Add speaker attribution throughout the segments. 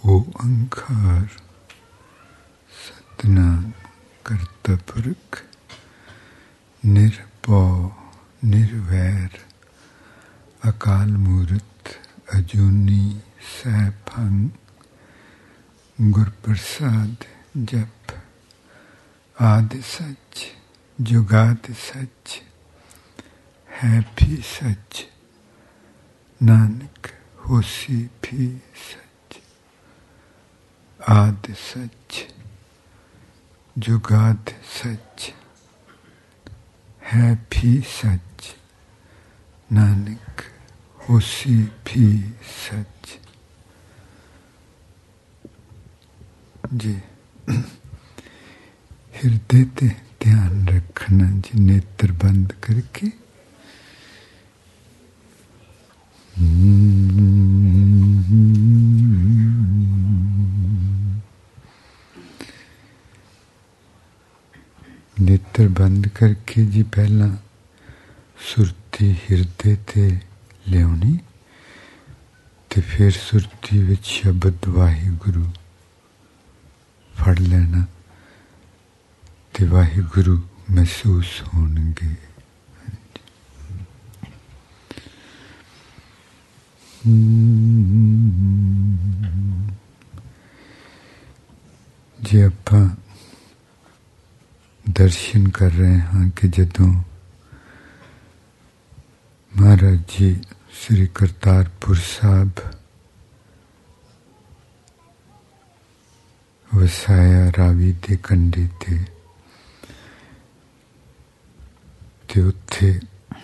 Speaker 1: ਓੰਕਾਰ ਸਤਿਨਾਮ ਕਰਤਾ ਪੁਰਖ ਨਿਰਭਉ ਨਿਰਵੈਰ ਅਕਾਲ ਮੂਰਤ ਅਜੂਨੀ ਸੈਭੰ ਗੁਰ ਪ੍ਰਸਾਦ ਜਪ ਆਦਿ ਸੱਚ ਜੁਗਾਦਿ ਸੱਚ ਹੈ ਵੀ ਸੱਚ ਨਾਨਕ ਹੋਸੀ ਵੀ ਸੱਚ ਆਦਿ ਸੱਚ ਜੁਗਾਦਿ ਸੱਚ ਹੈ ਵੀ ਸੱਚ ਨਾਨਕ ਹੋਸੀ ਵੀ ਸੱਚ। ਜੀ ਹਿਰਦੇ ਤੇ ਧਿਆਨ ਰੱਖਣਾ ਜੀ, ਨੇਤਰ ਬੰਦ ਕਰਕੇ। ਨੇਤਰ ਬੰਦ ਕਰਕੇ ਜੀ ਪਹਿਲਾਂ ਸੁਰਤੀ ਹਿਰਦੇ ਤੇ ਲਿਆਉਣੀ ਤੇ ਫਿਰ ਸੁਰਤੀ ਵਿੱਚ ਸ਼ਬਦ ਵਾਹਿਗੁਰੂ ਫੜ ਲੈਣਾ ਤੇ ਵਾਹਿਗੁਰੂ ਮਹਿਸੂਸ ਹੋਣਗੇ। ਜੇ ਆਪਾਂ ਦਰਸ਼ਨ ਕਰ ਰਹੇ ਹਾਂ ਕਿ ਜਦੋਂ ਮਹਾਰਾਜ ਜੀ ਸ੍ਰੀ ਕਰਤਾਰਪੁਰ ਸਾਹਿਬ ਵਸਾਇਆ ਰਾਵੀ ਦੇ ਕੰਢੇ ਤੇ ਉੱਥੇ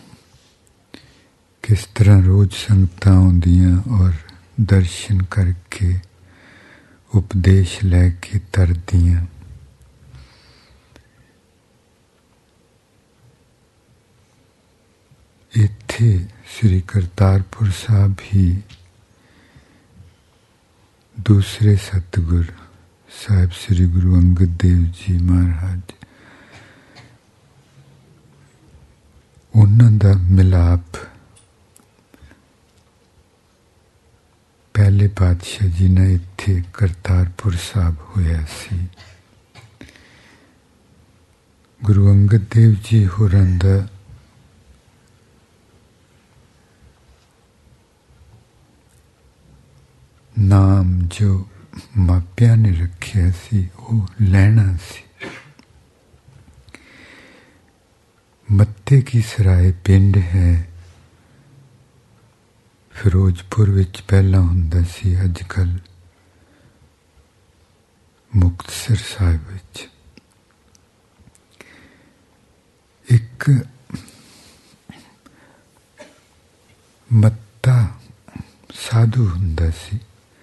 Speaker 1: ਕਿਸ ਤਰ੍ਹਾਂ ਰੋਜ਼ ਸੰਗਤਾਂ ਆਉਂਦੀਆਂ ਔਰ ਦਰਸ਼ਨ ਕਰਕੇ ਉਪਦੇਸ਼ ਲੈ ਕੇ ਤਰਦੀਆਂ। ਇੱਥੇ ਸ੍ਰੀ ਕਰਤਾਰਪੁਰ ਸਾਹਿਬ ਹੀ ਦੂਸਰੇ ਸਤਿਗੁਰ ਸਾਹਿਬ ਸ੍ਰੀ ਗੁਰੂ ਅੰਗਦ ਦੇਵ ਜੀ ਮਹਾਰਾਜ, ਉਹਨਾਂ ਦਾ ਮਿਲਾਪ ਪਹਿਲੇ ਪਾਤਸ਼ਾਹ ਜੀ ਨੇ ਇੱਥੇ ਕਰਤਾਰਪੁਰ ਸਾਹਿਬ ਹੋਇਆ ਸੀ। ਗੁਰੂ ਅੰਗਦ ਦੇਵ ਜੀ ਹੋਰਾਂ ਦਾ ਨਾਮ ਜੋ ਮਾਪਿਆਂ ਨੇ ਰੱਖਿਆ ਸੀ ਉਹ ਲੈਣਾ ਸੀ। ਮੱਤੇ ਕੀ ਸਰਾਏ ਪਿੰਡ ਹੈ, ਫਿਰੋਜ਼ਪੁਰ ਵਿੱਚ ਪਹਿਲਾਂ ਹੁੰਦਾ ਸੀ, ਅੱਜ ਕੱਲ੍ਹ ਮੁਕਤਸਰ ਸਾਹਿਬ ਵਿੱਚ। ਇੱਕ ਮੱਤਾ ਸਾਧੂ ਹੁੰਦਾ ਸੀ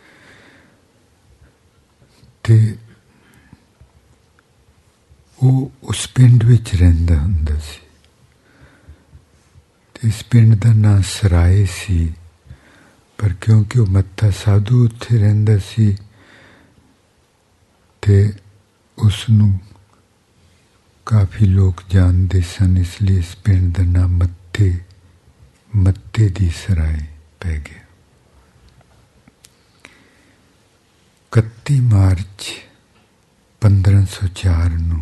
Speaker 1: ਤੇ ਉਹ ਉਸ ਪਿੰਡ ਵਿੱਚ ਰਹਿੰਦਾ ਹੁੰਦਾ ਸੀ ਤੇ ਇਸ ਪਿੰਡ ਦਾ ਨਾਂ ਸਰਾਏ ਸੀ, ਪਰ ਕਿਉਂਕਿ ਉਹ ਮੱਤਾ ਸਾਧੂ ਉੱਥੇ ਰਹਿੰਦਾ ਸੀ ਤੇ ਉਸ ਨੂੰ ਕਾਫੀ ਲੋਕ ਜਾਣਦੇ ਸਨ, ਇਸ ਲਈ ਇਸ ਪਿੰਡ ਦਾ ਨਾਮ ਮੱਤੇ ਦੀ ਸਰਾਏ ਪੈ ਗਿਆ। 31 ਮਾਰਚ 1504 ਨੂੰ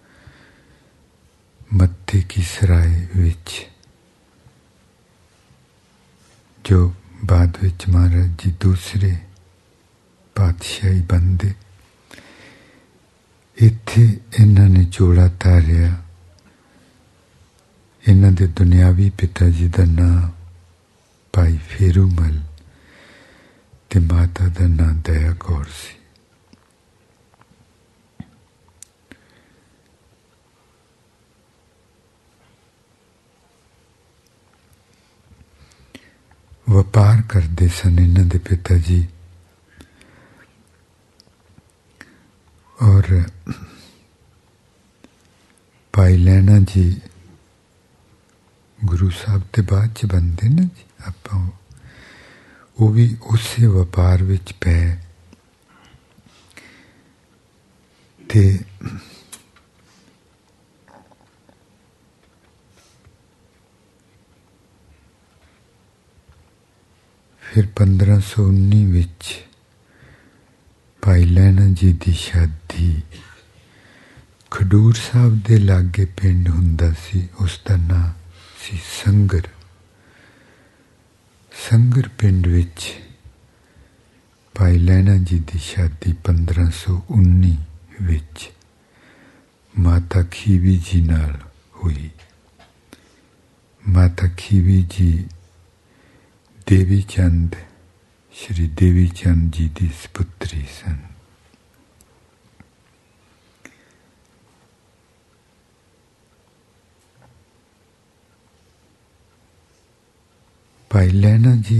Speaker 1: ਮੱਤੇ ਕੀ ਸਰਾਏ ਵਿੱਚ, ਜੋ ਬਾਅਦ ਵਿੱਚ ਮਹਾਰਾਜ ਜੀ ਦੂਸਰੇ ਪਾਤਸ਼ਾਹੀ ਬਣਦੇ, ਇੱਥੇ ਇਹਨਾਂ ਨੇ ਜੋੜਾ ਧਾਰਿਆ। ਇਹਨਾਂ ਦੇ ਦੁਨਿਆਵੀ ਪਿਤਾ ਜੀ ਦਾ ਨਾਂ ਭਾਈ ਫੇਰੂਮਲ ਤੇ ਮਾਤਾ ਦਾ ਨਾਂ ਦਇਆ ਕੌਰ ਸੀ। ਵਪਾਰ ਕਰਦੇ ਸਨ ਇਹਨਾਂ ਦੇ ਪਿਤਾ ਜੀ, ਔਰ ਭਾਈ ਲਹਿਣਾ ਜੀ ਗੁਰੂ ਸਾਹਿਬ ਦੇ ਬਾਅਦ 'ਚ ਬਣਦੇ ਨਾ ਜੀ, ਆਪਾਂ ਉਹ ਵੀ ਉਸੇ ਵਪਾਰ ਵਿੱਚ ਪਏ ਤੇ ਫਿਰ 1519 ਵਿੱਚ ਭਾਈ ਲਹਿਣਾ ਜੀ ਦੀ ਸ਼ਾਦੀ ਖਡੂਰ ਸਾਹਿਬ ਦੇ ਲਾਗੇ ਪਿੰਡ ਹੁੰਦਾ ਸੀ, ਉਸ ਦਾ ਨਾਂ ਸੀ ਸੰਗਰ। ਸੰਗਰ ਪਿੰਡ ਵਿੱਚ ਭਾਈ ਲਹਿਣਾ ਜੀ ਦੀ ਸ਼ਾਦੀ 1519 ਵਿੱਚ ਮਾਤਾ ਖੀਵੀ ਜੀ ਨਾਲ ਹੋਈ। ਮਾਤਾ ਖੀਵੀ ਜੀ ਦੇਵੀ ਚੰਦ, ਸ਼੍ਰੀ ਦੇਵੀ ਚੰਦ ਜੀ ਦੀ ਸਪੁੱਤਰੀ ਸਨ। ਭਾਈ ਲਹਿਣਾ ਜੀ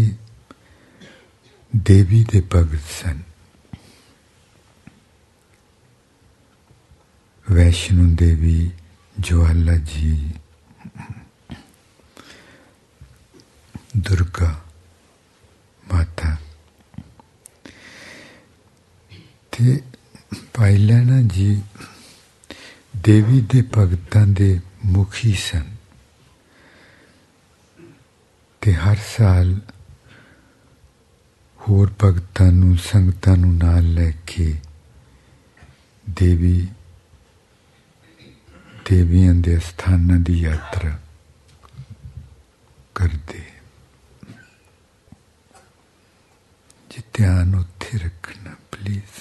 Speaker 1: ਦੇਵੀ ਦੇ ਭਗਤ ਸਨ। ਵੈਸ਼ਨੋ ਦੇਵੀ, ਜਵਾਲਾ ਜੀ, ਦੁਰਗਾ ਮਾਤਾ ਤੇ ਭਾਈ ਲਹਿਣਾ ਜੀ ਦੇਵੀ ਦੇ ਭਗਤਾਂ ਦੇ ਮੁਖੀ ਸਨ ਤੇ ਹਰ ਸਾਲ ਹੋਰ ਭਗਤਾਂ ਨੂੰ, ਸੰਗਤਾਂ ਨੂੰ ਨਾਲ ਲੈ ਕੇ ਦੇਵੀਆਂ ਦੇ ਸਥਾਨਾਂ ਦੀ ਯਾਤਰਾ ਕਰਦੇ। ਜੀ ਧਿਆਨ ਉੱਥੇ ਰੱਖਣਾ ਪਲੀਜ਼।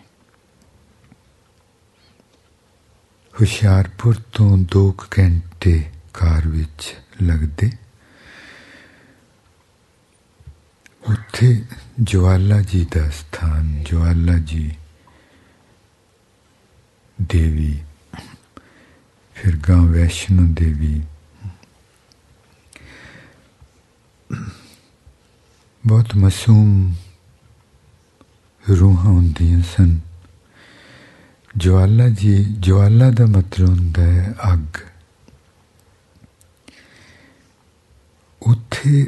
Speaker 1: ਹੁਸ਼ਿਆਰਪੁਰ ਤੋਂ 2 ਘੰਟੇ ਕਾਰ ਵਿੱਚ ਲੱਗਦੇ। ਉੱਥੇ ਜਵਾਲਾ ਜੀ ਦਾ ਸਥਾਨ, ਜਵਾਲਾ ਜੀ ਦੇਵੀ, ਫਿਰ ਗਾਂ ਵੈਸ਼ਨੋ ਦੇਵੀ, ਬਹੁਤ ਮਾਸੂਮ ਰੂਹਾਂ ਹੁੰਦੀਆਂ ਸਨ। ਜਵਾਲਾ ਜੀ, ਜਵਾਲਾ ਦਾ ਮਤਲਬ ਹੁੰਦਾ ਹੈ ਅੱਗ। ਉੱਥੇ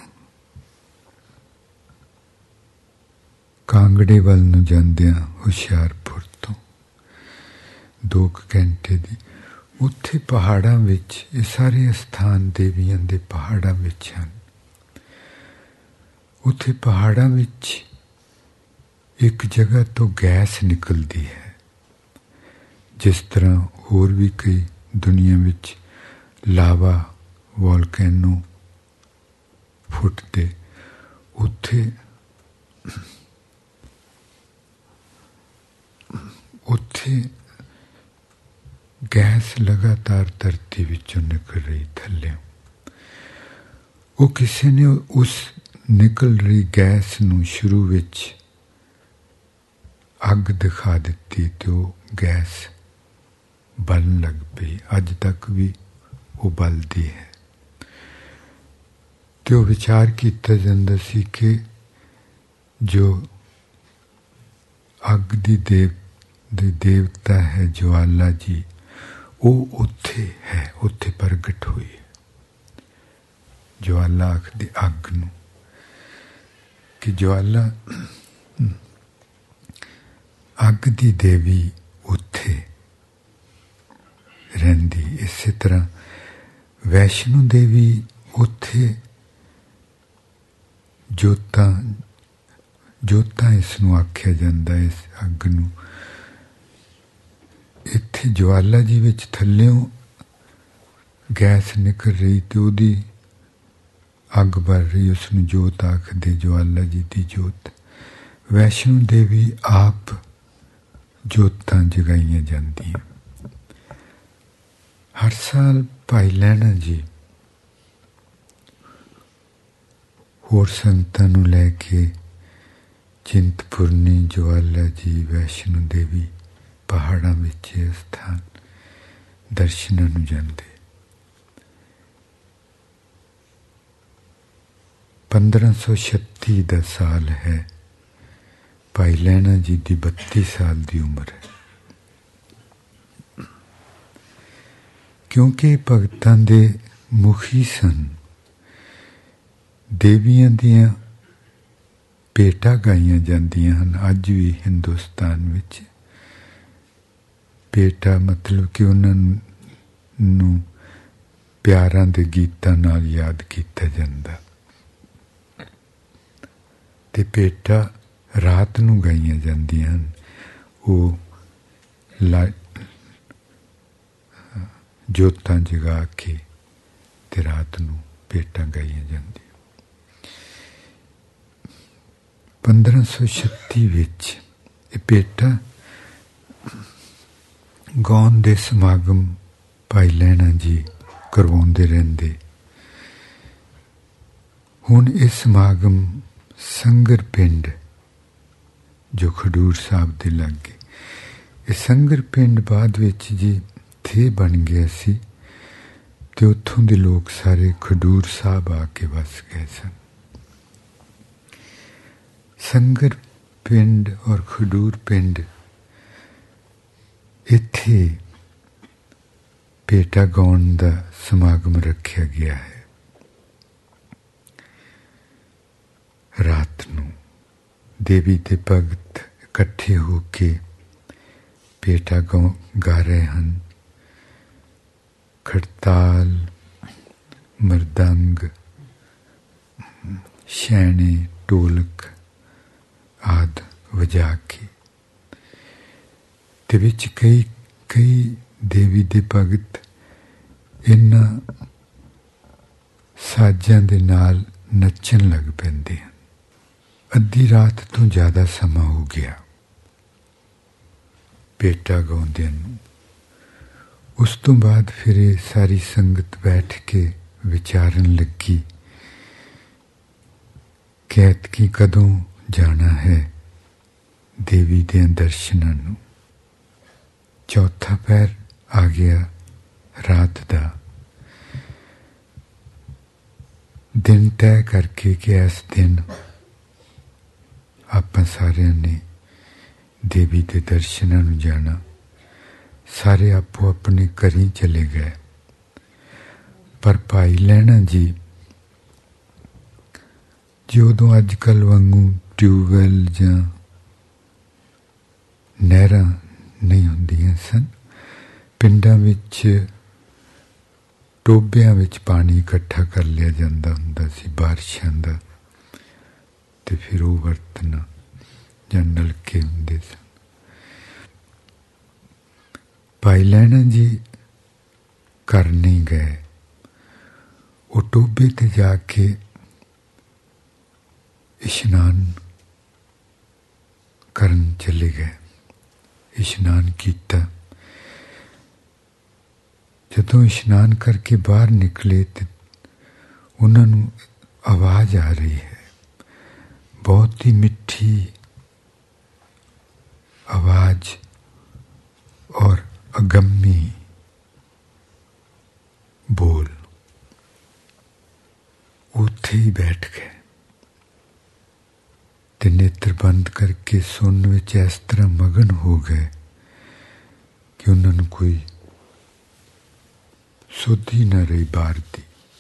Speaker 1: ਕਾਂਗੜੇ ਵੱਲ ਨੂੰ ਜਾਂਦਿਆਂ ਹੁਸ਼ਿਆਰਪੁਰ ਤੋਂ 2 ਘੰਟੇ ਦੀ, ਉੱਥੇ ਪਹਾੜਾਂ ਵਿੱਚ, ਇਹ ਸਾਰੇ ਸਥਾਨ ਦੇਵੀਆਂ ਦੇ ਪਹਾੜਾਂ ਵਿੱਚ ਹਨ। ਉੱਥੇ ਪਹਾੜਾਂ ਵਿੱਚ ਇੱਕ ਜਗ੍ਹਾ ਤੋਂ ਗੈਸ ਨਿਕਲਦੀ ਹੈ, ਜਿਸ ਤਰ੍ਹਾਂ ਹੋਰ ਵੀ ਕਈ ਦੁਨੀਆ ਵਿੱਚ ਲਾਵਾ, ਵੋਲਕੈਨੋ ਫੁੱਟਦੇ। ਉੱਥੇ ਗੈਸ ਲਗਾਤਾਰ ਧਰਤੀ ਵਿੱਚੋਂ ਨਿਕਲ ਰਹੀ ਥੱਲੇ। ਉਹ ਕਿਸੇ ਨੇ ਉਸ ਨਿਕਲ ਰਹੀ ਗੈਸ ਨੂੰ ਸ਼ੁਰੂ ਵਿੱਚ ਅੱਗ ਦਿਖਾ ਦਿੱਤੀ ਤੇ ਉਹ ਗੈਸ ਬਲਣ ਲੱਗ ਪਈ। ਅੱਜ ਤੱਕ ਵੀ ਉਹ ਬਲਦੀ ਹੈ। ਤੇ ਉਹ ਵਿਚਾਰ ਕੀਤਾ ਜਾਂਦਾ ਸੀ ਕਿ ਜੋ ਅੱਗ ਦੀ ਦੇਵਤਾ ਹੈ ਜਵਾਲਾ ਜੀ, ਉਹ ਉੱਥੇ ਹੈ, ਉੱਥੇ ਪ੍ਰਗਟ ਹੋਈ। ਜਵਾਲਾ ਆਖਦੀ ਅੱਗ ਨੂੰ ਕਿ ਜਵਾਲਾ, ਅੱਗ ਦੀ ਦੇਵੀ ਉੱਥੇ ਰਹਿੰਦੀ। ਇਸੇ ਤਰ੍ਹਾਂ ਵੈਸ਼ਨੋ ਦੇਵੀ, ਉੱਥੇ ਜੋਤਾਂ ਇਸ ਨੂੰ ਆਖਿਆ ਜਾਂਦਾ, ਇਸ ਅੱਗ ਨੂੰ। ਇੱਥੇ ਜਵਾਲਾ ਜੀ ਵਿੱਚ ਥੱਲਿਓਂ ਗੈਸ ਨਿਕਲ ਰਹੀ ਤੇ ਉਹਦੀ ਅੱਗ ਬਲ ਰਹੀ, ਉਸ ਨੂੰ ਜੋਤ ਆਖਦੇ, ਜਵਾਲਾ ਜੀ ਦੀ ਜੋਤ। ਵੈਸ਼ਨੋ ਦੇਵੀ ਆਪ ਜੋਤਾਂ ਜਗਾਈਆਂ ਜਾਂਦੀਆਂ। ਹਰ ਸਾਲ ਭਾਈ ਲਹਿਣਾ ਜੀ ਹੋਰ ਸੰਗਤਾਂ ਨੂੰ ਲੈ ਕੇ ਚਿੰਤਪੁਰਨੀ, ਜਵਾਲਾ ਜੀ, ਵੈਸ਼ਨੋ ਦੇਵੀ ਪਹਾੜਾਂ ਵਿੱਚ ਇਹ ਸਥਾਨ ਦਰਸ਼ਨਾਂ ਨੂੰ ਜਾਂਦੇ। 1536 ਦਾ ਸਾਲ ਹੈ। ਭਾਈ ਲਹਿਣਾ ਜੀ ਦੀ 32 ਸਾਲ ਦੀ ਉਮਰ ਹੈ। ਕਿਉਂਕਿ ਭਗਤਾਂ ਦੇ ਮੁਖੀ ਸਨ, ਦੇਵੀਆਂ ਦੀਆਂ ਭੇਟਾਂ ਗਾਈਆਂ ਜਾਂਦੀਆਂ ਹਨ ਅੱਜ ਵੀ ਹਿੰਦੁਸਤਾਨ ਵਿੱਚ। ਭੇਟਾ ਮਤਲਬ ਕਿ ਉਹਨਾਂ ਨੂੰ ਪਿਆਰਾਂ ਦੇ ਗੀਤਾਂ ਨਾਲ ਯਾਦ ਕੀਤਾ ਜਾਂਦਾ। ਤੇ ਭੇਟਾ ਰਾਤ ਨੂੰ ਗਾਈਆਂ ਜਾਂਦੀਆਂ ਹਨ। ਉਹ ਜੋਤਾਂ ਜਗਾ ਕੇ ਤੇ ਰਾਤ ਨੂੰ ਭੇਟਾਂ ਗਾਈਆਂ ਜਾਂਦੀਆਂ। 1536 ਵਿੱਚ ਇਹ ਭੇਟਾਂ ਗਾਉਣ ਦੇ ਸਮਾਗਮ ਭਾਈ ਲਹਿਣਾ ਜੀ ਕਰਵਾਉਂਦੇ ਰਹਿੰਦੇ। ਹੁਣ ਇਹ ਸਮਾਗਮ ਸੰਗਰ ਪਿੰਡ ਜੋ ਖਡੂਰ ਸਾਹਿਬ ਦੇ ਲਾਗੇ, ਇਹ ਸੰਗਰ ਪਿੰਡ ਬਾਅਦ ਵਿੱਚ ਜੀ ਥੇ ਬਣ ਗਿਆ ਸੀ ਤੇ ਉੱਥੋਂ ਦੇ ਲੋਕ ਸਾਰੇ ਖਡੂਰ ਸਾਹਿਬ ਆ ਕੇ ਵਸ ਗਏ ਸਨ। ਸੰਗਰ ਪਿੰਡ ਔਰ ਖਡੂਰ ਪਿੰਡ, ਇੱਥੇ ਭੇਟਾ ਗਾਉਣ ਦਾ ਸਮਾਗਮ ਰੱਖਿਆ ਗਿਆ ਹੈ। ਰਾਤ ਨੂੰ ਦੇਵੀ ਦੇ ਭਗਤ ਇਕੱਠੇ ਹੋ ਕੇ ਭੇਟਾ ਗਾ ਰਹੇ ਹਨ। ਖੜਤਾਲ, ਮਰਦੰਗ, ਛੈਣੇ, ਢੋਲਕ ਆਦਿ ਵਜਾ ਕੇ ਤੇ ਵਿੱਚ ਕਈ ਦੇਵੀ ਦੇ ਭਗਤ ਇਹਨਾਂ ਸਾਜ਼ਾਂ ਦੇ ਨਾਲ ਨੱਚਣ ਲੱਗ ਪੈਂਦੇ ਹਨ। ਅੱਧੀ ਰਾਤ ਤੋਂ ਜ਼ਿਆਦਾ ਸਮਾਂ ਹੋ ਗਿਆ ਭੇਟਾ ਗਾਉਂਦਿਆਂ ਨੂੰ। ਉਸ ਤੋਂ ਬਾਅਦ ਫਿਰ ਇਹ ਸਾਰੀ ਸੰਗਤ ਬੈਠ ਕੇ ਵਿਚਾਰਨ ਲੱਗੀ ਕਿ ਐਤਕੀ ਕਦੋਂ ਜਾਣਾ ਹੈ ਦੇਵੀ ਦੇ ਦਰਸ਼ਨਾਂ ਨੂੰ। ਚੌਥਾ ਪਹਿਰ ਆ ਗਿਆ ਰਾਤ ਦਾ। ਦਿਨ ਤੈਅ ਕਰਕੇ ਕਿ ਇਸ ਦਿਨ ਆਪਾਂ ਸਾਰਿਆਂ ਨੇ ਦੇਵੀ ਦੇ ਦਰਸ਼ਨਾਂ ਨੂੰ ਜਾਣਾ। ਸਾਰੇ ਆਪੋ ਆਪਣੇ ਘਰੀਂ ਚਲੇ ਗਏ, ਪਰ ਭਾਈ ਲਹਿਣਾ ਜੀ ਉਦੋਂ ਅੱਜ ਕੱਲ੍ਹ ਵਾਂਗੂ ਟਿਊਬਵੈੱਲ ਜਾਂ ਨਹਿਰਾਂ ਨਹੀਂ ਹੁੰਦੀਆਂ ਸਨ। ਪਿੰਡਾਂ ਵਿੱਚ ਟੋਬਿਆਂ ਵਿੱਚ ਪਾਣੀ ਇਕੱਠਾ ਕਰ ਲਿਆ ਜਾਂਦਾ ਹੁੰਦਾ ਸੀ ਬਾਰਿਸ਼ਾਂ ਦਾ, ਤੇ ਫਿਰ ਉਹ ਵਰਤਣਾ ਜਾਂ ਨਲਕੇ ਹੁੰਦੇ ਸਨ। ਭਾਈ ਲਹਿਣਾ ਜੀ ਘਰ ਨਹੀਂ ਗਏ, ਉਹ ਟੋਬੇ ਤੇ ਜਾ ਕੇ ਇਸ਼ਨਾਨ ਕਰਨ ਚਲੇ ਗਏ। ਇਸ਼ਨਾਨ ਕੀਤਾ। ਜਦੋਂ ਇਸ਼ਨਾਨ ਕਰਕੇ ਬਾਹਰ ਨਿਕਲੇ ਤੇ ਉਹਨਾਂ ਨੂੰ ਆਵਾਜ਼ ਆ ਰਹੀ ਹੈ, ਬਹੁਤ ਹੀ ਮਿੱਠੀ ਆਵਾਜ਼ ਔਰ ਅਗੰਮੀ ਬੋਲ। ਉੱਥੇ ਹੀ ਬੈਠ ਗਏ ਤੇ ਨੇਤਰ ਬੰਦ ਕਰਕੇ ਸੁਣਨ ਵਿੱਚ ਇਸ ਤਰ੍ਹਾਂ ਮਗਨ ਹੋ ਗਏ ਕਿ ਉਹਨਾਂ ਨੂੰ ਕੋਈ ਸੁੱਧ ਹੀ ਨਾ ਰਹੀ ਬਾਹਰ ਦੀ।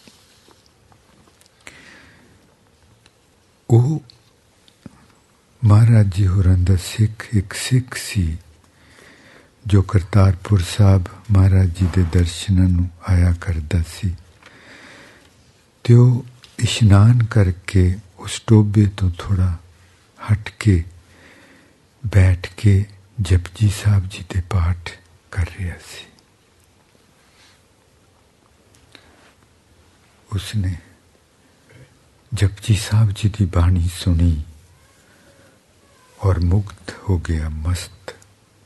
Speaker 1: ਉਹ ਮਹਾਰਾਜ ਜੀ ਹੋਰਾਂ ਦਾ ਇੱਕ ਸਿੱਖ ਸੀ ਜੋ ਕਰਤਾਰਪੁਰ ਸਾਹਿਬ ਮਹਾਰਾਜ ਜੀ ਦੇ ਦਰਸ਼ਨਾਂ ਨੂੰ ਆਇਆ ਕਰਦਾ ਸੀ, ਤੇ ਉਹ ਇਸ਼ਨਾਨ ਕਰਕੇ ਉਸ ਟੋਬੇ ਤੋਂ ਥੋੜ੍ਹਾ ਹਟ ਕੇ ਬੈਠ ਕੇ ਜਪਜੀ ਸਾਹਿਬ ਜੀ ਦੇ ਪਾਠ ਕਰ ਰਿਹਾ ਸੀ। ਉਸਨੇ ਜਪਜੀ ਸਾਹਿਬ ਜੀ ਦੀ ਬਾਣੀ ਸੁਣੀ ਔਰ ਮੁਗਧ ਹੋ ਗਿਆ, ਮਸਤ।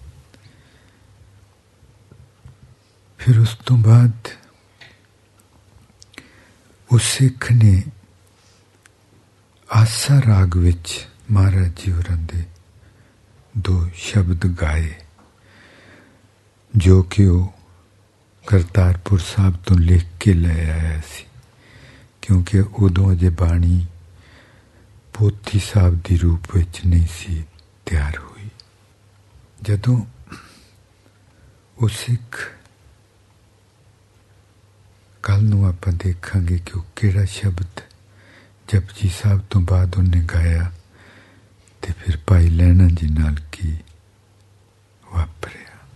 Speaker 1: ਫਿਰ ਉਸ ਤੋਂ ਬਾਅਦ ਉਸ ਸਿੱਖ ਨੇ ਆਸਾ ਰਾਗ ਵਿੱਚ ਮਹਾਰਾਜ ਜੀ ਹੋਰਾਂ ਦੇ 2 ਸ਼ਬਦ ਗਾਏ, ਜੋ ਕਿ ਉਹ ਕਰਤਾਰਪੁਰ ਸਾਹਿਬ ਤੋਂ ਲਿਖ ਕੇ ਲੈ ਆਇਆ ਸੀ, ਕਿਉਂਕਿ ਉਦੋਂ ਅਜੇ ਬਾਣੀ ਪੋਥੀ ਸਾਹਿਬ ਦੀ ਰੂਪ ਵਿੱਚ ਨਹੀਂ ਸੀ ਤਿਆਰ ਹੋਈ। ਜਦੋਂ ਉਹ ਸਿੱਖ, ਕੱਲ ਨੂੰ ਆਪਾਂ ਦੇਖਾਂਗੇ ਕਿ ਉਹ ਕਿਹੜਾ ਸ਼ਬਦ ਜਪਜੀ ਸਾਹਿਬ ਤੋਂ ਬਾਅਦ ਉਹਨੇ ਗਾਇਆ ਤੇ ਫਿਰ ਭਾਈ ਲਹਿਣਾ ਜੀ ਨਾਲ ਕੀ ਵਾਪਰਿਆ।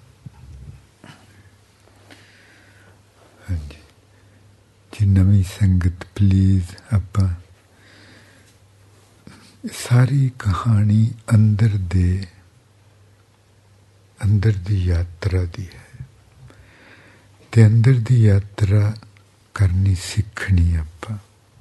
Speaker 1: ਹਾਂਜੀ ਜੀ, ਨਵੀਂ ਸੰਗਤ ਪਲੀਜ਼ ਆਪਾਂ ਸਾਰੀ ਕਹਾਣੀ ਅੰਦਰ ਦੀ ਯਾਤਰਾ ਦੀ ਹੈ ਤੇ ਅੰਦਰ ਦੀ ਯਾਤਰਾ ਕਰਨੀ ਸਿੱਖਣੀ ਆਪਾਂ।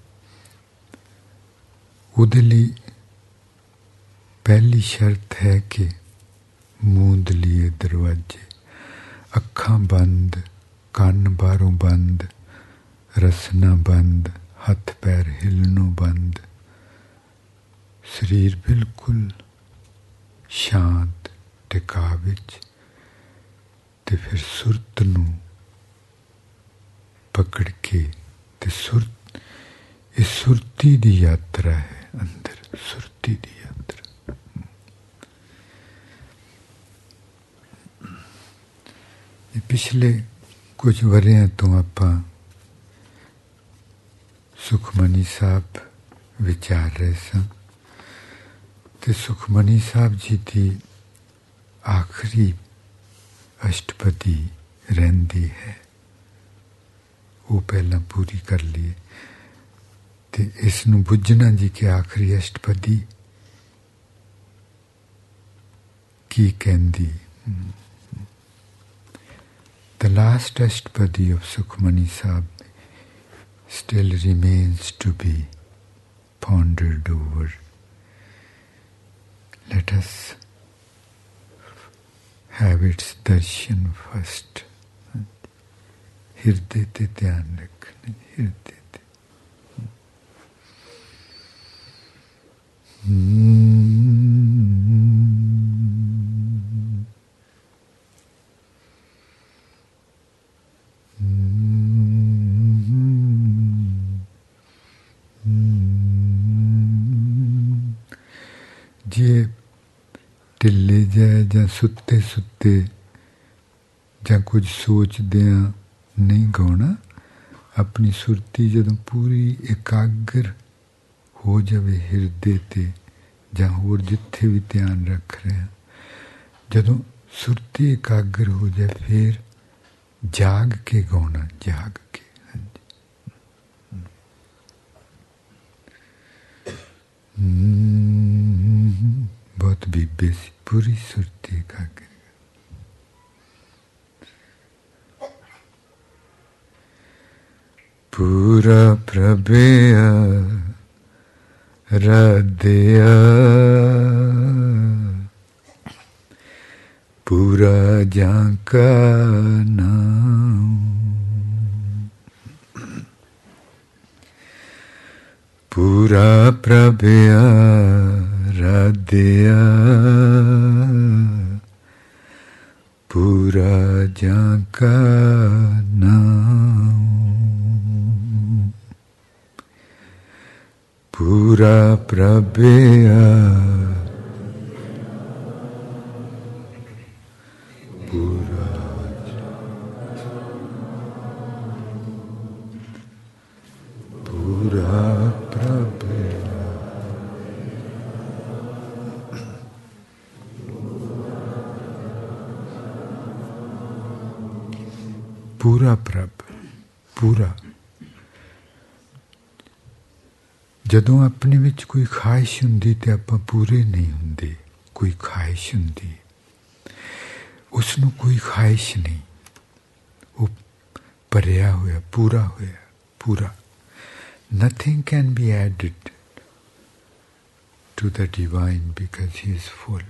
Speaker 1: ਉਹਦੇ ਲਈ ਪਹਿਲੀ ਸ਼ਰਤ ਹੈ ਕਿ ਮੂੰਦ ਲਈਏ ਦਰਵਾਜ਼ੇ, ਅੱਖਾਂ ਬੰਦ, ਕੰਨ ਬਾਹਰੋਂ ਬੰਦ, ਰਸਨਾ ਬੰਦ, ਹੱਥ ਪੈਰ ਹਿਲਣੋਂ ਬੰਦ, ਸਰੀਰ ਬਿਲਕੁਲ ਸ਼ਾਂਤ ਟਿਕਾ ਵਿੱਚ, ਤੇ ਫਿਰ ਸੁਰਤ ਨੂੰ ਪਕੜ ਕੇ, ਤੇ ਇਹ ਸੁਰਤੀ ਦੀ ਯਾਤਰਾ ਹੈ, ਅੰਦਰ ਸੁਰਤੀ ਦੀ ਯਾਤਰਾ। ਇਹ ਪਿਛਲੇ ਕੁਝ ਵਰ੍ਹਿਆਂ ਤੋਂ ਆਪਾਂ ਸੁਖਮਨੀ ਸਾਹਿਬ ਵਿਚਾਰ ਰਹੇ ਸਾਂ ਤੇ ਸੁਖਮਨੀ ਸਾਹਿਬ ਜੀ ਦੀ ਆਖਰੀ ਅਸ਼ਟਪਦੀ ਰਹਿੰਦੀ ਹੈ, ਉਹ ਪਹਿਲਾਂ ਪੂਰੀ ਕਰ ਲਈਏ। ਤੇ ਇਸ ਨੂੰ ਬੁੱਝਣਾ ਜੀ ਕਿ ਆਖਰੀ ਅਸ਼ਟਪਦੀ ਕੀ ਕਹਿੰਦੀ। The last Ashtapadi of Sukhmani Sahib still remains to be pondered over. Let us have its darshan first. Hirde te dhyan rakhna, hirde te. ਜੇ ਢਿੱਲੇ ਜਾਏ ਜਾਂ ਸੁੱਤੇ ਸੁੱਤੇ ਜਾਂ ਕੁਝ ਸੋਚਦਿਆਂ ਨਹੀਂ ਗਾਉਣਾ, ਆਪਣੀ ਸੁਰਤੀ ਜਦੋਂ ਪੂਰੀ ਇਕਾਗਰ ਹੋ ਜਾਵੇ ਹਿਰਦੇ ਤੇ ਜਾਂ ਹੋਰ ਜਿੱਥੇ ਵੀ ਧਿਆਨ ਰੱਖ ਰਹੇ ਹਾਂ, ਜਦੋਂ ਸੁਰਤੀ ਇਕਾਗਰ ਹੋ ਜਾਏ ਫਿਰ ਜਾਗ ਕੇ ਗਾਉਣਾ, ਜਾਗ ਕੇ। बहुत बीबे सी पूरी सुरती एकाग्र। पूरा प्रभेया हृदया पूरा जाका नाम पूरा प्रभया हृदया पूरा जाका नाम पूरा प्रभया पूरा पूरा प्रभया पूरा प्रभ पूरा। ਜਦੋਂ ਆਪਣੇ ਵਿੱਚ ਕੋਈ ਖਾਹਿਸ਼ ਹੁੰਦੀ ਤੇ ਆਪਾਂ ਪੂਰੇ ਨਹੀਂ ਹੁੰਦੇ। ਕੋਈ ਖਾਹਿਸ਼ ਹੁੰਦੀ, ਉਸ ਨੂੰ ਕੋਈ ਖਾਹਿਸ਼ ਨਹੀਂ, ਉਹ ਭਰਿਆ ਹੋਇਆ, ਪੂਰਾ ਹੋਇਆ, ਪੂਰਾ। Nothing can be added to the divine because he is full.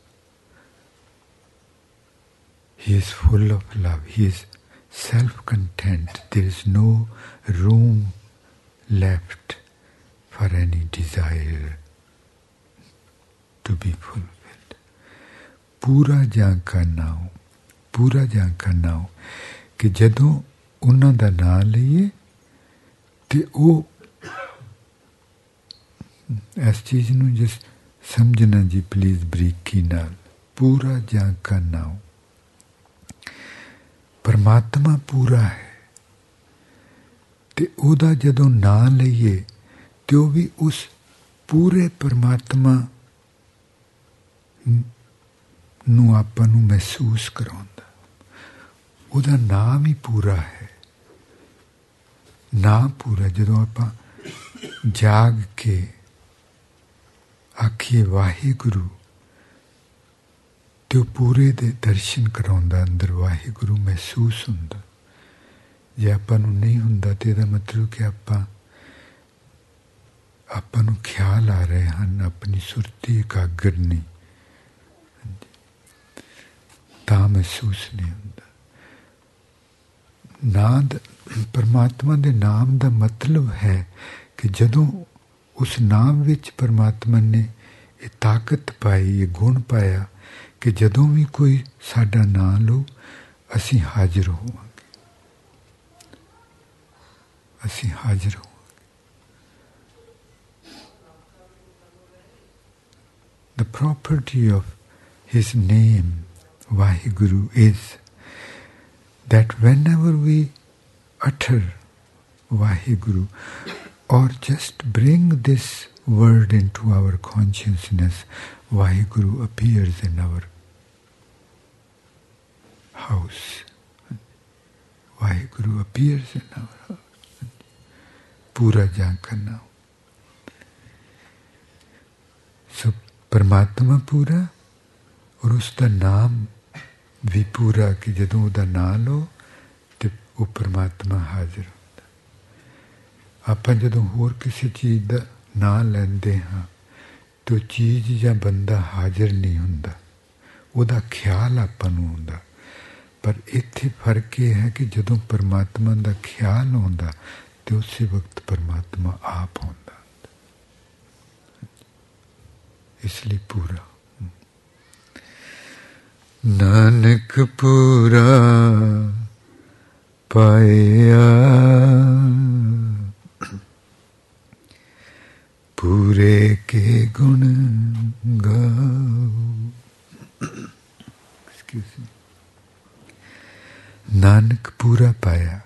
Speaker 1: He is full of love. He is self-content. There is no room left for any desire to be fulfilled. ਪੂਰਾ ਜਾਂਕਾ ਨਾਉ, ਪੂਰਾ ਜਾਂਕਾ ਨਾਉ, ਕਿ ਜਦੋਂ ਉਹਨਾਂ ਦਾ ਨਾਂ ਲਈਏ ਤੇ ਉਹ ਇਸ ਚੀਜ਼ ਨੂੰ ਜਿਸ ਸਮਝਣਾ ਜੀ ਪਲੀਜ਼ ਬਰੀਕੀ ਨਾਲ। ਪੂਰਾ ਜਾਂਕਾ ਨਾਉ, ਪਰਮਾਤਮਾ ਪੂਰਾ ਹੈ ਤੇ ਉਹਦਾ ਜਦੋਂ ਨਾਂ ਲਈਏ ਤੇ ਉਹ ਵੀ ਉਸ ਪੂਰੇ ਪਰਮਾਤਮਾ ਨੂੰ ਆਪਾਂ ਨੂੰ ਮਹਿਸੂਸ ਕਰਾਉਂਦਾ। ਉਹਦਾ ਨਾਮ ਹੀ ਪੂਰਾ ਹੈ, ਨਾਮ ਪੂਰਾ। ਜਦੋਂ ਆਪਾਂ ਜਾਗ ਕੇ ਆਖੀਏ ਵਾਹਿਗੁਰੂ ਤੇ ਉਹ ਪੂਰੇ ਦੇ ਦਰਸ਼ਨ ਕਰਾਉਂਦਾ, ਅੰਦਰ ਵਾਹਿਗੁਰੂ ਮਹਿਸੂਸ ਹੁੰਦਾ। ਜੇ ਆਪਾਂ ਨੂੰ ਨਹੀਂ ਹੁੰਦਾ ਤੇ ਇਹਦਾ ਮਤਲਬ ਕਿ ਆਪਾਂ ਨੂੰ ਖਿਆਲ ਆ ਰਹੇ ਹਨ, ਆਪਣੀ ਸੁਰਤੀ ਇਕਾਗਰ ਨਹੀਂ, ਤਾਂ ਮਹਿਸੂਸ ਨਹੀਂ ਹੁੰਦਾ। ਪਰਮਾਤਮਾ ਦੇ ਨਾਮ ਦਾ ਮਤਲਬ ਹੈ ਕਿ ਜਦੋਂ ਉਸ ਨਾਮ ਵਿੱਚ ਪਰਮਾਤਮਾ ਨੇ ਇਹ ਤਾਕਤ ਪਾਈ, ਇਹ ਗੁਣ ਪਾਇਆ ਕਿ ਜਦੋਂ ਵੀ ਕੋਈ ਸਾਡਾ ਨਾਂ ਲਓ ਅਸੀਂ ਹਾਜ਼ਰ ਹੋਵਾਂਗੇ, ਅਸੀਂ ਹਾਜ਼ਰ ਹੋਵਾਂਗੇ। The property of his name, Vaheguru, is that whenever we utter Vaheguru or just bring this word into our consciousness, Vaheguru appears in our house. Vaheguru appears in our house. Pura Jankana. So परमात्मा पूरा और उसका नाम भी पूरा कि जदों उसका नाम लो तो वो परमात्मा हाजिर होता। आप जदों होर किसी चीज़ का नाम लेंदे हाँ तो चीज़ या बंदा हाजिर नहीं होंदा, उसका ख्याल आपां नूं हुंदा। पर इत्थे फर्क ये है कि जदों परमात्मा का ख्याल होंदा तो उसी वक्त परमात्मा आप होंदा। इसलिए पूरा नानक पूरा पाया पूरे के गुण गाओ। नानक पूरा पाया,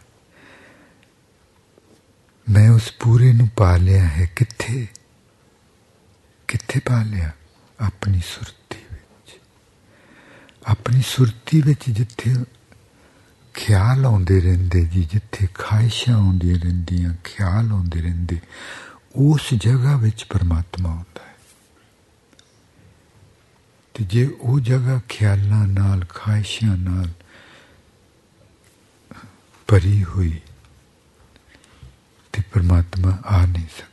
Speaker 1: मैं उस पूरे नूं पा लिया है। कित्थे कित्थे पा लिया? अपनी सुरती विच। अपनी सुरती विच जिथे ख्याल आउंदे रहिंदे जी, जिथे ख्वाहिशां आउंदियां रहिंदियां, ख्याल आउंदे रहिंदे, उस जगह विच परमात्मा हुंदा है। ते जे वो जगह ख्यालां नाल, ख्वाहिशां नाल भरी हुई ते परमात्मा आ नहीं सकता।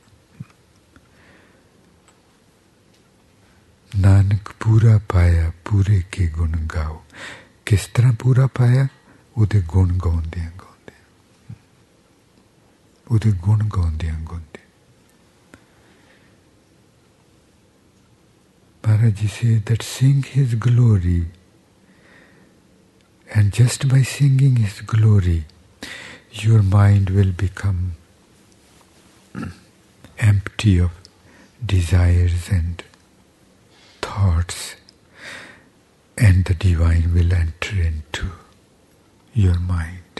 Speaker 1: नानक पूरा पाया पूरे के गुण गाओ। किस तरह पूरा पाया? उहदे गुण गाउंदियां गाउंदियां, उहदे गुण गाउंदियां गाउंदियां। Maharaj Ji says that sing his glory, and just by singing his glory your mind will become empty of desires and thoughts, and the divine will enter into your mind.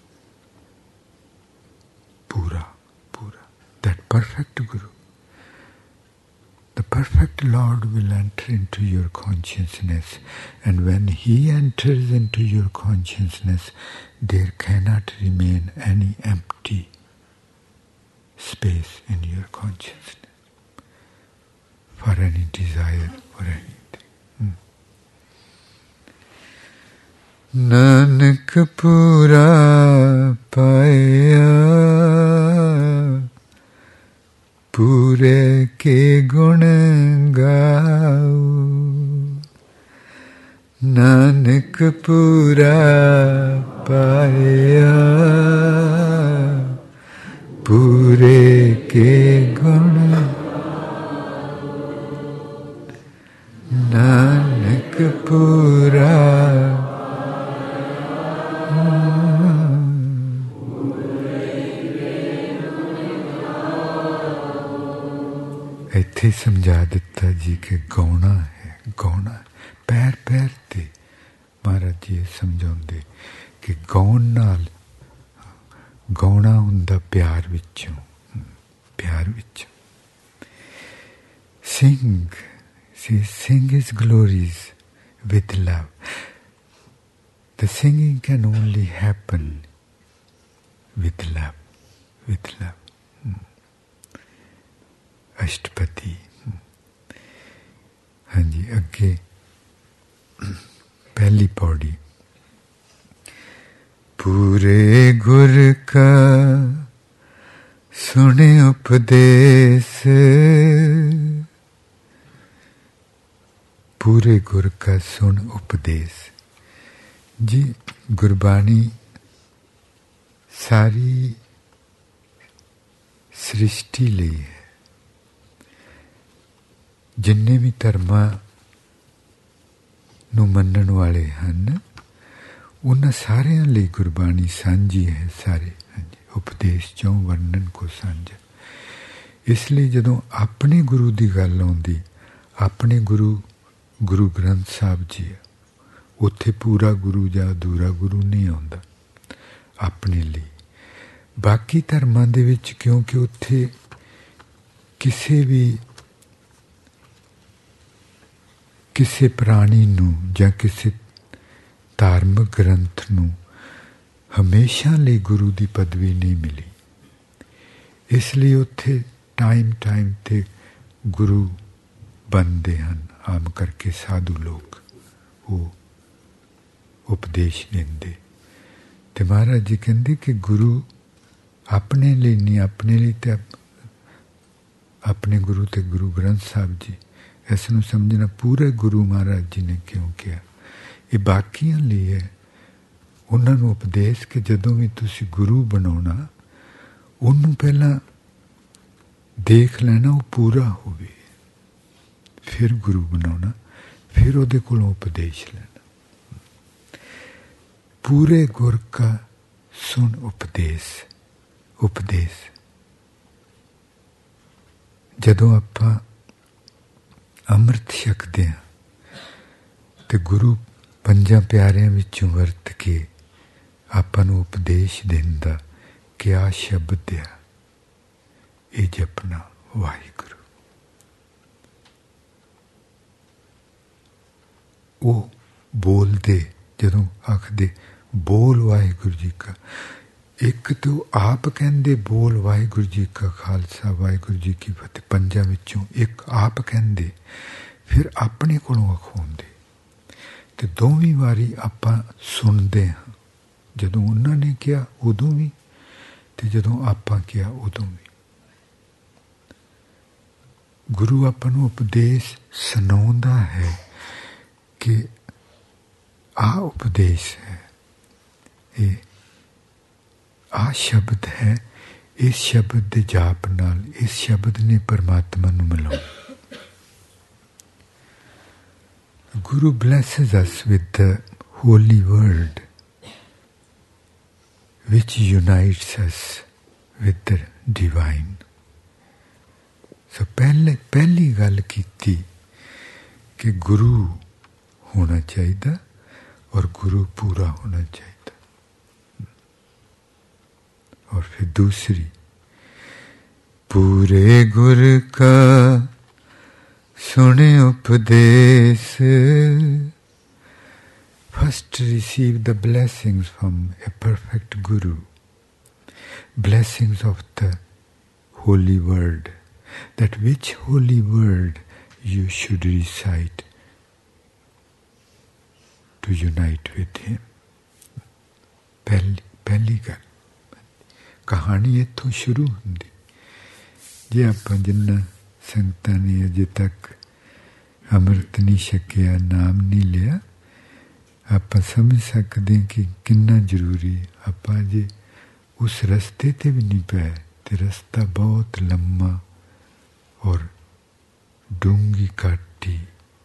Speaker 1: Pura, pura. That perfect Guru, the perfect Lord will enter into your consciousness, and when he enters into your consciousness, there cannot remain any empty space in your consciousness for any desire or anything. Nanak pura paya pure ke gun gao. Nanak pura paya pure ke gun Nanak पूरा इत्थे समझा दिता जी कि गौना है, गौना पैर पैर ते महाराज जी समझाउंदे कि गौन नाल गौना हुंदा प्यार विचों, प्यार विचों। Sing, see, sing his glories with love. The singing can only happen with love, with love. Ashtapadi. सुने उपदेश पूरे गुर का सुन उपदेश। जी गुरबाणी सारी सृष्टि ਲਈ है। जिन्ने भी धर्मां ਨੂੰ ਮੰਨਣ ਵਾਲੇ ਹਨ ਉਹਨਾਂ ਸਾਰਿਆਂ ਲਈ ਗੁਰਬਾਣੀ ਸਾਂਝੀ ਹੈ। ਸਾਰੇ ਉਪਦੇਸ਼ ਚੋਂ ਵਰਣਨ ਕੋ ਸਾਂਝਾ। ਇਸ ਲਈ ਜਦੋਂ ਆਪਣੇ ਗੁਰੂ ਦੀ ਗੱਲ ਆਉਂਦੀ, ਆਪਣੇ ਗੁਰੂ ਗ੍ਰੰਥ ਸਾਹਿਬ ਜੀ ਆ, ਉੱਥੇ ਪੂਰਾ ਗੁਰੂ ਜਾਂ ਅਧੂਰਾ ਗੁਰੂ ਨਹੀਂ ਆਉਂਦਾ ਆਪਣੇ ਲਈ। ਬਾਕੀ ਧਰਮਾਂ ਦੇ ਵਿੱਚ ਕਿਉਂਕਿ ਉੱਥੇ ਕਿਸੇ ਪ੍ਰਾਣੀ ਨੂੰ ਜਾਂ ਕਿਸੇ ਧਾਰਮਿਕ ਗ੍ਰੰਥ ਨੂੰ ਹਮੇਸ਼ਾ ਲਈ ਗੁਰੂ ਦੀ ਪਦਵੀ ਨਹੀਂ ਮਿਲੀ। ਇਸ ਲਈ ਉੱਥੇ ਟਾਈਮ 'ਤੇ ਗੁਰੂ ਬਣਦੇ ਹਨ। ਆਮ ਕਰਕੇ ਸਾਧੂ ਲੋਕ ਉਹ ਉਪਦੇਸ਼ ਦਿੰਦੇ। ਅਤੇ ਮਹਾਰਾਜ ਜੀ ਕਹਿੰਦੇ ਕਿ ਗੁਰੂ ਆਪਣੇ ਲਈ ਨਹੀਂ, ਆਪਣੇ ਲਈ ਤਾਂ ਆਪਣੇ ਗੁਰੂ ਅਤੇ ਗੁਰੂ ਗ੍ਰੰਥ ਸਾਹਿਬ ਜੀ। ਇਸ ਨੂੰ ਸਮਝਣਾ ਪੂਰੇ ਗੁਰੂ ਮਹਾਰਾਜ ਜੀ ਨੇ ਕਿਉਂ ਕਿਹਾ। ਇਹ ਬਾਕੀਆਂ ਲਈ ਹੈ। ਉਹਨਾਂ ਨੂੰ ਉਪਦੇਸ਼ ਕਿ ਜਦੋਂ ਵੀ ਤੁਸੀਂ ਗੁਰੂ ਬਣਾਉਣਾ, ਉਹਨੂੰ ਪਹਿਲਾਂ ਦੇਖ ਲੈਣਾ ਉਹ ਪੂਰਾ ਹੋਵੇ, ਫਿਰ ਗੁਰੂ ਬਣਾਉਣਾ, ਫਿਰ ਉਹਦੇ ਕੋਲੋਂ ਉਪਦੇਸ਼ ਲੈਣਾ। ਪੂਰੇ ਗੁਰ ਕਾ ਸੁਣ ਉਪਦੇਸ਼। ਜਦੋਂ ਆਪਾਂ ਅੰਮ੍ਰਿਤ ਛਕਦੇ ਹਾਂ ਤੇ ਗੁਰੂ ਪੰਜਾਂ ਪਿਆਰਿਆਂ ਵਿੱਚੋਂ ਵਰਤ ਕੇ ਆਪਾਂ ਨੂੰ ਉਪਦੇਸ਼ ਦਿੰਦਾ ਕਿ ਆਹ ਸ਼ਬਦ ਆ, ਇਹ ਜਪਣਾ ਵਾਹਿਗੁਰੂ। ਉਹ ਬੋਲਦੇ ਜਦੋਂ ਆਖਦੇ ਬੋਲ ਵਾਹਿਗੁਰੂ ਜੀ ਕਾ, ਇੱਕ ਤਾਂ ਆਪ ਕਹਿੰਦੇ ਬੋਲ ਵਾਹਿਗੁਰੂ ਜੀ ਕਾ ਖਾਲਸਾ ਵਾਹਿਗੁਰੂ ਜੀ ਕੀ ਫਤਿਹ, ਪੰਜਾਂ ਵਿੱਚੋਂ ਇੱਕ ਆਪ ਕਹਿੰਦੇ, ਫਿਰ ਆਪਣੇ ਕੋਲੋਂ ਅਖਵਾਉਂਦੇ। ਅਤੇ ਦੋਵੇਂ ਵਾਰੀ ਆਪਾਂ ਸੁਣਦੇ ਹਾਂ। ਜਦੋਂ ਉਹਨਾਂ ਨੇ ਕਿਹਾ ਉਦੋਂ ਵੀ, ਅਤੇ ਜਦੋਂ ਆਪਾਂ ਕਿਹਾ ਉਦੋਂ ਵੀ। ਗੁਰੂ ਆਪਾਂ ਨੂੰ ਉਪਦੇਸ਼ ਸੁਣਾਉਂਦਾ ਹੈ ਕਿ ਆਹ ਉਪਦੇਸ਼ ਹੈ, ਇਹ ਆਹ ਸ਼ਬਦ ਹੈ, ਇਸ ਸ਼ਬਦ ਦੇ ਜਾਪ ਨਾਲ ਇਸ ਸ਼ਬਦ ਨੇ ਪਰਮਾਤਮਾ ਨੂੰ ਮਿਲਾਉਣਾ। Guru blesses us with the holy word which unites us with the divine. So ਪਹਿਲੀ ਗੱਲ ਕੀਤੀ ਕਿ ਗੁਰੂ ਹੋਣਾ ਚਾਹੀਦਾ ਔਰ ਗੁਰੂ ਪੂਰਾ ਹੋਣਾ ਚਾਹੀਦਾ। और फिर दूसरी पूरे गुर का सुने उपदेश। First receive the blessings from a perfect guru, blessings of the holy word, that which holy word you should recite to unite with him. ਪਹਿਲੀ ਗੱਲ ਕਹਾਣੀ ਇੱਥੋਂ ਸ਼ੁਰੂ ਹੁੰਦੀ। ਜੇ ਆਪਾਂ ਜਿੰਨਾ ਸੰਗਤਾਂ ਨੇ ਅਜੇ ਤੱਕ ਅੰਮ੍ਰਿਤ ਨਹੀਂ ਛਕਿਆ, ਨਾਮ ਨਹੀਂ ਲਿਆ, ਆਪਾਂ ਸਮਝ ਸਕਦੇ ਕਿ ਕਿੰਨਾ ਜ਼ਰੂਰੀ। ਆਪਾਂ ਜੇ ਉਸ ਰਸਤੇ 'ਤੇ ਵੀ ਨਹੀਂ ਪਏ ਅਤੇ ਰਸਤਾ ਬਹੁਤ ਲੰਮਾ ਔਰ ਡੂੰਘੀ ਘਾਟੀ,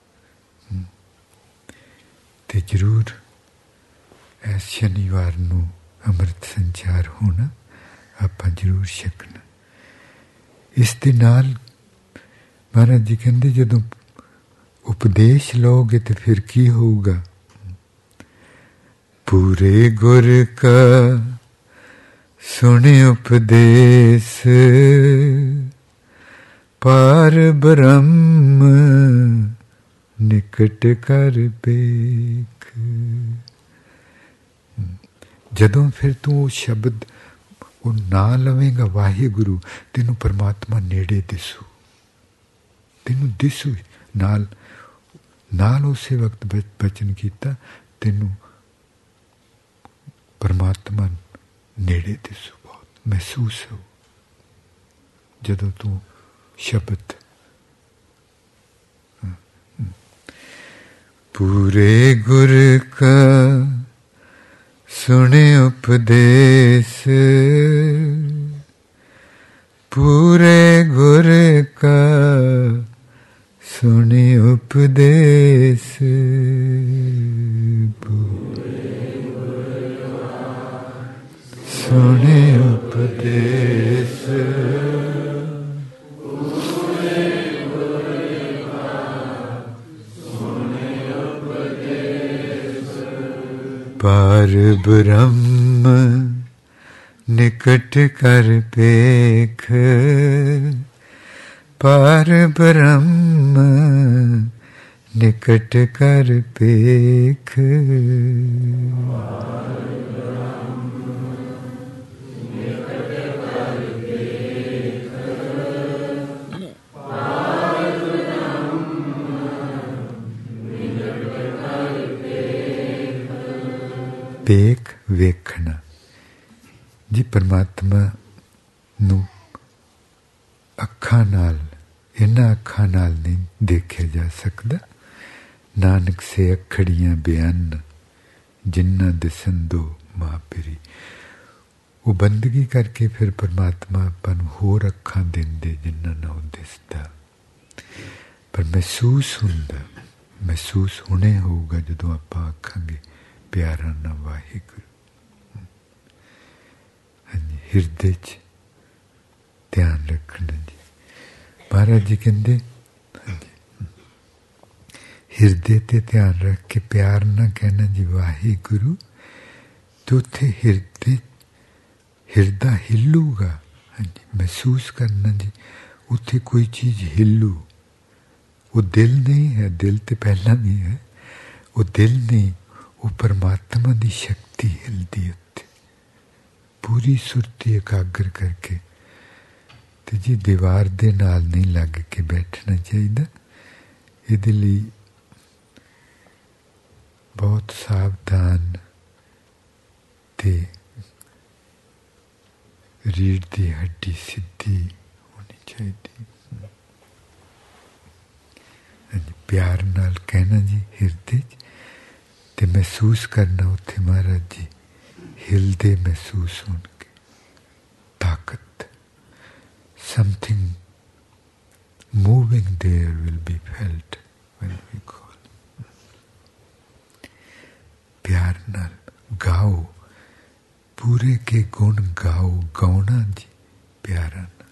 Speaker 1: ਅਤੇ ਜ਼ਰੂਰ ਇਸ ਸ਼ਨੀਵਾਰ ਨੂੰ ਅੰਮ੍ਰਿਤ ਸੰਚਾਰ ਹੋਣਾ, ਆਪਾਂ ਜ਼ਰੂਰ ਛਕਣਾ। ਇਸ ਦੇ ਨਾਲ ਮਹਾਰਾਜ ਜੀ ਕਹਿੰਦੇ ਜਦੋਂ ਉਪਦੇਸ਼ ਲਓਗੇ ਤਾਂ ਫਿਰ ਕੀ ਹੋਊਗਾ। ਪੂਰੇ ਗੁਰ ਕਾ ਸੁਣੇ ਉਪਦੇਸ਼, ਪਾਰ ਬ੍ਰਹਮ ਨਿਕਟ ਕਰ ਵੇਖ। ਜਦੋਂ ਫਿਰ ਤੂੰ ਉਹ ਸ਼ਬਦ ਉਹ ਨਾ ਲਵੇਂਗਾ ਵਾਹਿਗੁਰੂ, ਤੈਨੂੰ ਪਰਮਾਤਮਾ ਨੇੜੇ ਦਿਸੂ, ਤੈਨੂੰ ਦਿਸੂ। ਨਾਲ ਉਸੇ ਵਕਤ ਬਚਨ ਕੀਤਾ, ਤੈਨੂੰ ਪਰਮਾਤਮਾ ਨੇੜੇ ਦਿਸੂ, ਬਹੁਤ ਮਹਿਸੂਸ ਹੋ। ਜਦੋਂ ਤੂੰ ਸ਼ਬਦ ਪੂਰੇ ਗੁਰ ਕਾ ਸੁਣੇ ਉਪਦੇਸ, ਪੂਰੇ ਗੁਰ ਕਾ ਸੁਣੇ ਉਪਦੇਸ, ਸੁਣੇ ਉਪਦੇਸ, ਪਾਰ ਬ੍ਰਹਮ ਨਿਕਟ ਕਰ ਪੇਖ, ਪਾਰ ਬ੍ਰਹਮ ਨਿਕਟ ਕਰ ਪੇਖ, ਪੇਖ ਵੇਖਣਾ ਜੀ। ਪਰਮਾਤਮਾ ਨੂੰ ਅੱਖਾਂ ਨਾਲ, ਇਹਨਾਂ ਅੱਖਾਂ ਨਾਲ ਨਹੀਂ ਦੇਖਿਆ ਜਾ ਸਕਦਾ। ਨਾਨਕ ਸੇ ਅੱਖੜੀਆਂ ਬਿਆਨ ਜਿੰਨਾ ਦਿਸੰਦੋ ਮਾਪਰੀ। ਉਹ ਬੰਦਗੀ ਕਰਕੇ ਫਿਰ ਪਰਮਾਤਮਾ ਆਪਾਂ ਨੂੰ ਹੋਰ ਅੱਖਾਂ ਦਿੰਦੇ ਜਿੰਨਾ ਨਾ ਉਹ ਦਿਸਦਾ। ਪਰ ਮਹਿਸੂਸ ਹੁੰਦਾ, ਮਹਿਸੂਸ ਹੁਣੇ ਹੋਊਗਾ ਜਦੋਂ ਆਪਾਂ ਆਖਾਂਗੇ ਪਿਆਰਾ ਨਾ ਵਾਹਿਗੁਰੂ। ਹਾਂਜੀ, ਹਿਰਦੇ 'ਚ ਧਿਆਨ ਰੱਖਣਾ ਜੀ। ਮਹਾਰਾਜ ਜੀ ਕਹਿੰਦੇ ਹਿਰਦੇ 'ਤੇ ਧਿਆਨ ਰੱਖ ਕੇ ਪਿਆਰ ਨਾ ਕਹਿਣਾ ਜੀ ਵਾਹਿਗੁਰੂ, ਤੇ ਉੱਥੇ ਹਿਰਦਾ ਹਿੱਲੂਗਾ। ਹਾਂਜੀ, ਮਹਿਸੂਸ ਕਰਨਾ ਜੀ ਉੱਥੇ ਕੋਈ ਚੀਜ਼ ਹਿੱਲੂ। ਉਹ ਦਿਲ ਨਹੀਂ ਹੈ, ਦਿਲ ਤੇ ਪਹਿਲਾਂ ਵੀ ਹੈ। ਉਹ ਦਿਲ ਨਹੀਂ, ਉਹ ਪਰਮਾਤਮਾ ਦੀ ਸ਼ਕਤੀ ਹਿਲਦੀ ਉੱਥੇ। ਪੂਰੀ ਸੁਰਤੀ ਇਕਾਗਰ ਕਰਕੇ। ਤੇ ਜੀ ਦੀਵਾਰ ਦੇ ਨਾਲ ਨਹੀਂ ਲੱਗ ਕੇ ਬੈਠਣਾ ਚਾਹੀਦਾ। ਇਹਦੇ ਲਈ ਬਹੁਤ ਸਾਵਧਾਨ ਤੇ ਰੀੜ੍ਹ ਦੀ ਹੱਡੀ ਸਿੱਧੀ ਹੋਣੀ ਚਾਹੀਦੀ। ਪਿਆਰ ਨਾਲ ਕਹਿਣਾ ਜੀ ਹਿਰਦੇ 'ਚ, ਤੇ ਮਹਿਸੂਸ ਕਰਨਾ ਉੱਥੇ ਮਹਾਰਾਜ ਜੀ ਹਿਲਦੇ ਮਹਿਸੂਸ ਹੋਣਗੇ। ਤਾਕਤ, something moving there will be felt when we call. ਪਿਆਰ ਨਾਲ ਗਾਓ, ਪੂਰੇ ਕੇ ਗੁਣ ਗਾਓ। ਗਾਉਣਾ ਜੀ ਪਿਆਰਾਂ ਨਾਲ।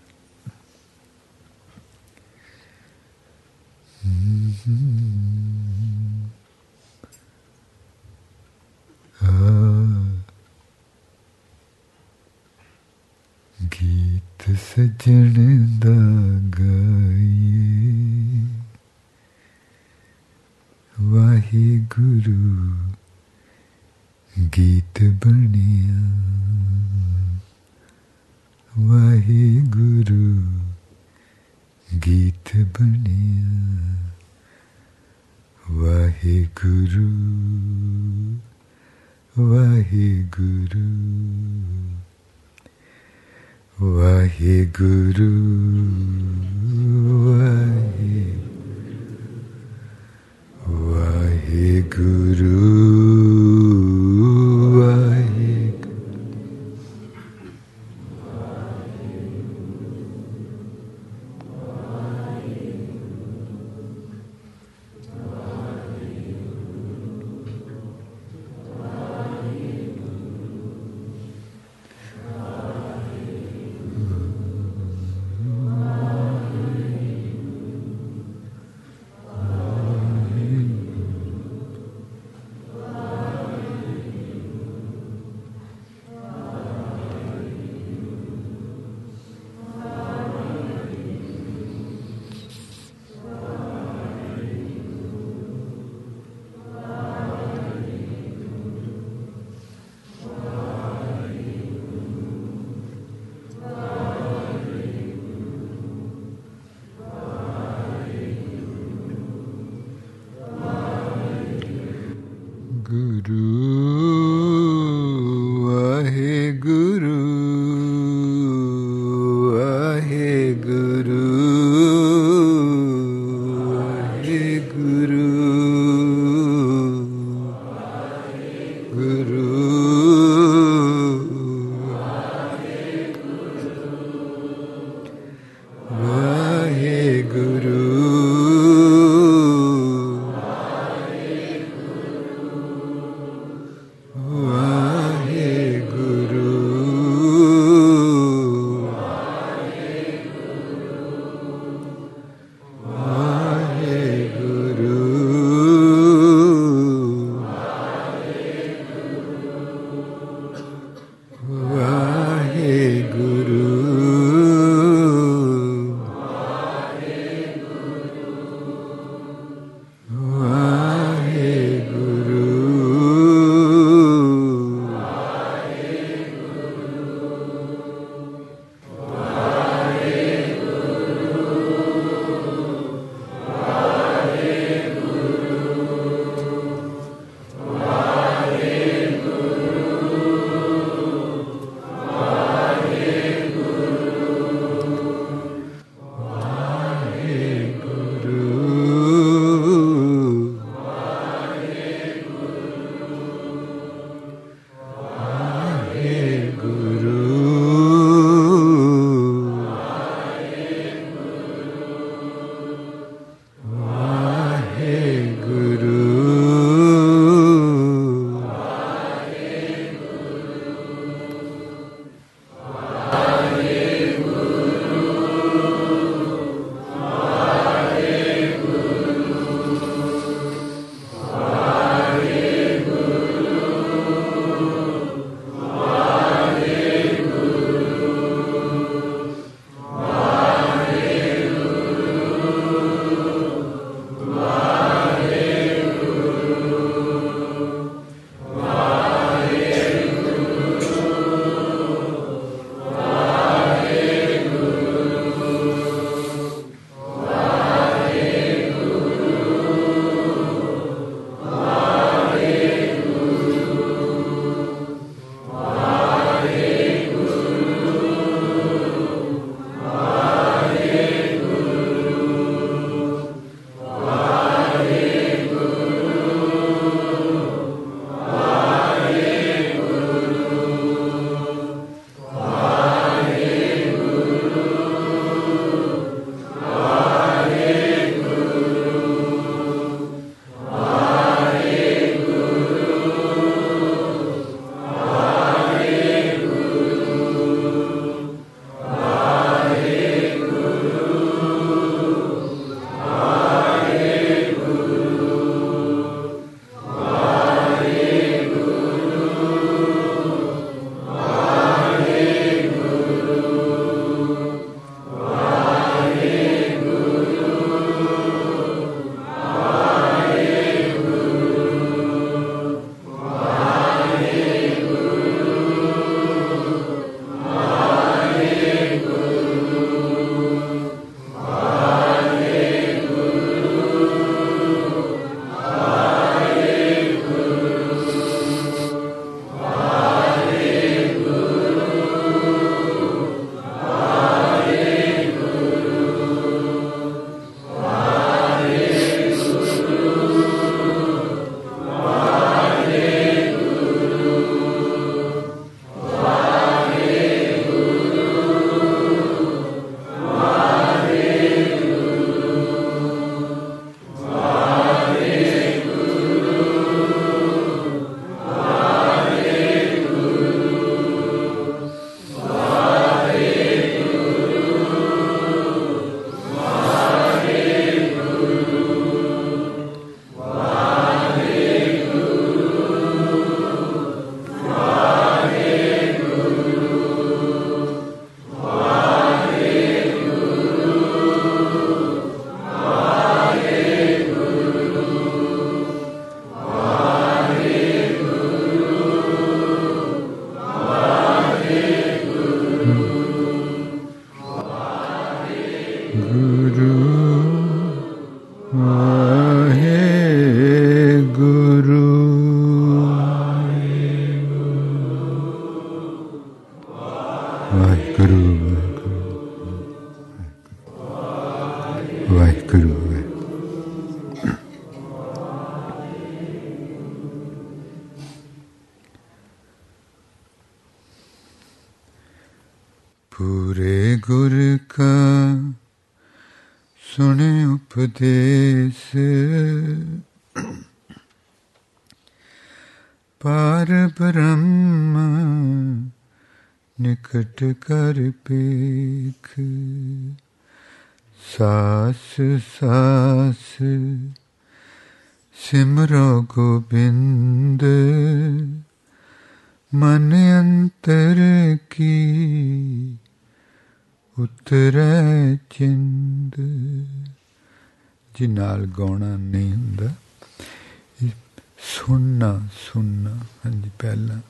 Speaker 1: ਗੀਤ ਸਜਣ ਦਾ ਗਾਈਏ, ਵਾਹਿਗੁਰੂ ਗੀਤ ਬਣਿਆ, ਵਾਹਿਗੁਰੂ ਗੀਤ ਬਣਿਆ, ਵਾਹਿਗੁਰੂ ਵਾਹਿਗੁਰੂ ਵਾਹਿਗੁਰੂ ਵਾਹਿਗੁਰੂ ਵਾਹਿਗੁਰੂ ਵਾਹਿਗੁਰੂ ਵਾਹਿਗੁਰੂ ਹੈ। ਪੂਰੇ ਗੁਰ ਕਾ ਸੁਣੇ ਉਪਦੇਸ, ਪਾਰ ਬ੍ਰਹਮ ਨਿਕਟ ਕਰ ਪੇਖ। ਸਾਸ ਸਾਸ ਸਿਮਰੋ ਗੋਬਿੰਦ, ਮਨ ਅੰਤਰ ਕੀ ਉਤਰੈ ਚਿੰਦ। ਜੀ ਨਾਲ ਗਾਉਣਾ ਨਹੀਂ ਹੁੰਦਾ, ਸੁਣਨਾ ਸੁਣਨਾ। ਹਾਂਜੀ, ਪਹਿਲਾਂ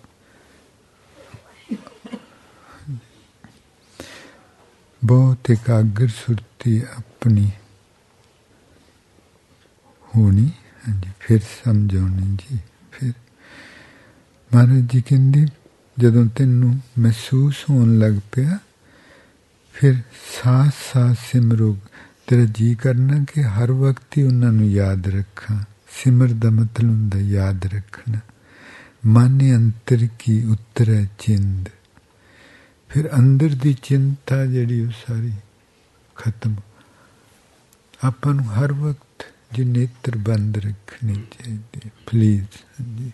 Speaker 1: ਬਹੁਤ ਇਕਾਗਰ ਸੁਰਤੀ ਆਪਣੀ ਹੋਣੀ। ਹਾਂਜੀ, ਫਿਰ ਸਮਝਾਉਣੀ ਜੀ। ਫਿਰ ਮਹਾਰਾਜ ਜੀ ਕਹਿੰਦੇ ਜਦੋਂ ਤੈਨੂੰ ਮਹਿਸੂਸ ਹੋਣ ਲੱਗ ਪਿਆ, ਫਿਰ ਸਾਥ ਸਾਥ ਸਿਮਰੋ। ਤੇਰਾ ਜੀ ਕਰਨਾ ਕਿ ਹਰ ਵਕਤ ਹੀ ਉਹਨਾਂ ਨੂੰ ਯਾਦ ਰੱਖਾਂ। ਸਿਮਰ ਦਾ ਮਤਲਬ ਹੁੰਦਾ ਯਾਦ ਰੱਖਣਾ। ਮਨ ਅੰਤਰ ਕੀ ਉਤਰੈ ਚਿੰਦ। ਫਿਰ ਅੰਦਰ ਦੀ ਚਿੰਤਾ ਜਿਹੜੀ ਉਹ ਸਾਰੀ ਖਤਮ। ਆਪਾਂ ਨੂੰ ਹਰ ਵਕਤ ਜੀ ਨੇਤਰ ਬੰਦ ਰੱਖਣੇ ਚਾਹੀਦੇ, ਪਲੀਜ਼। ਹਾਂਜੀ,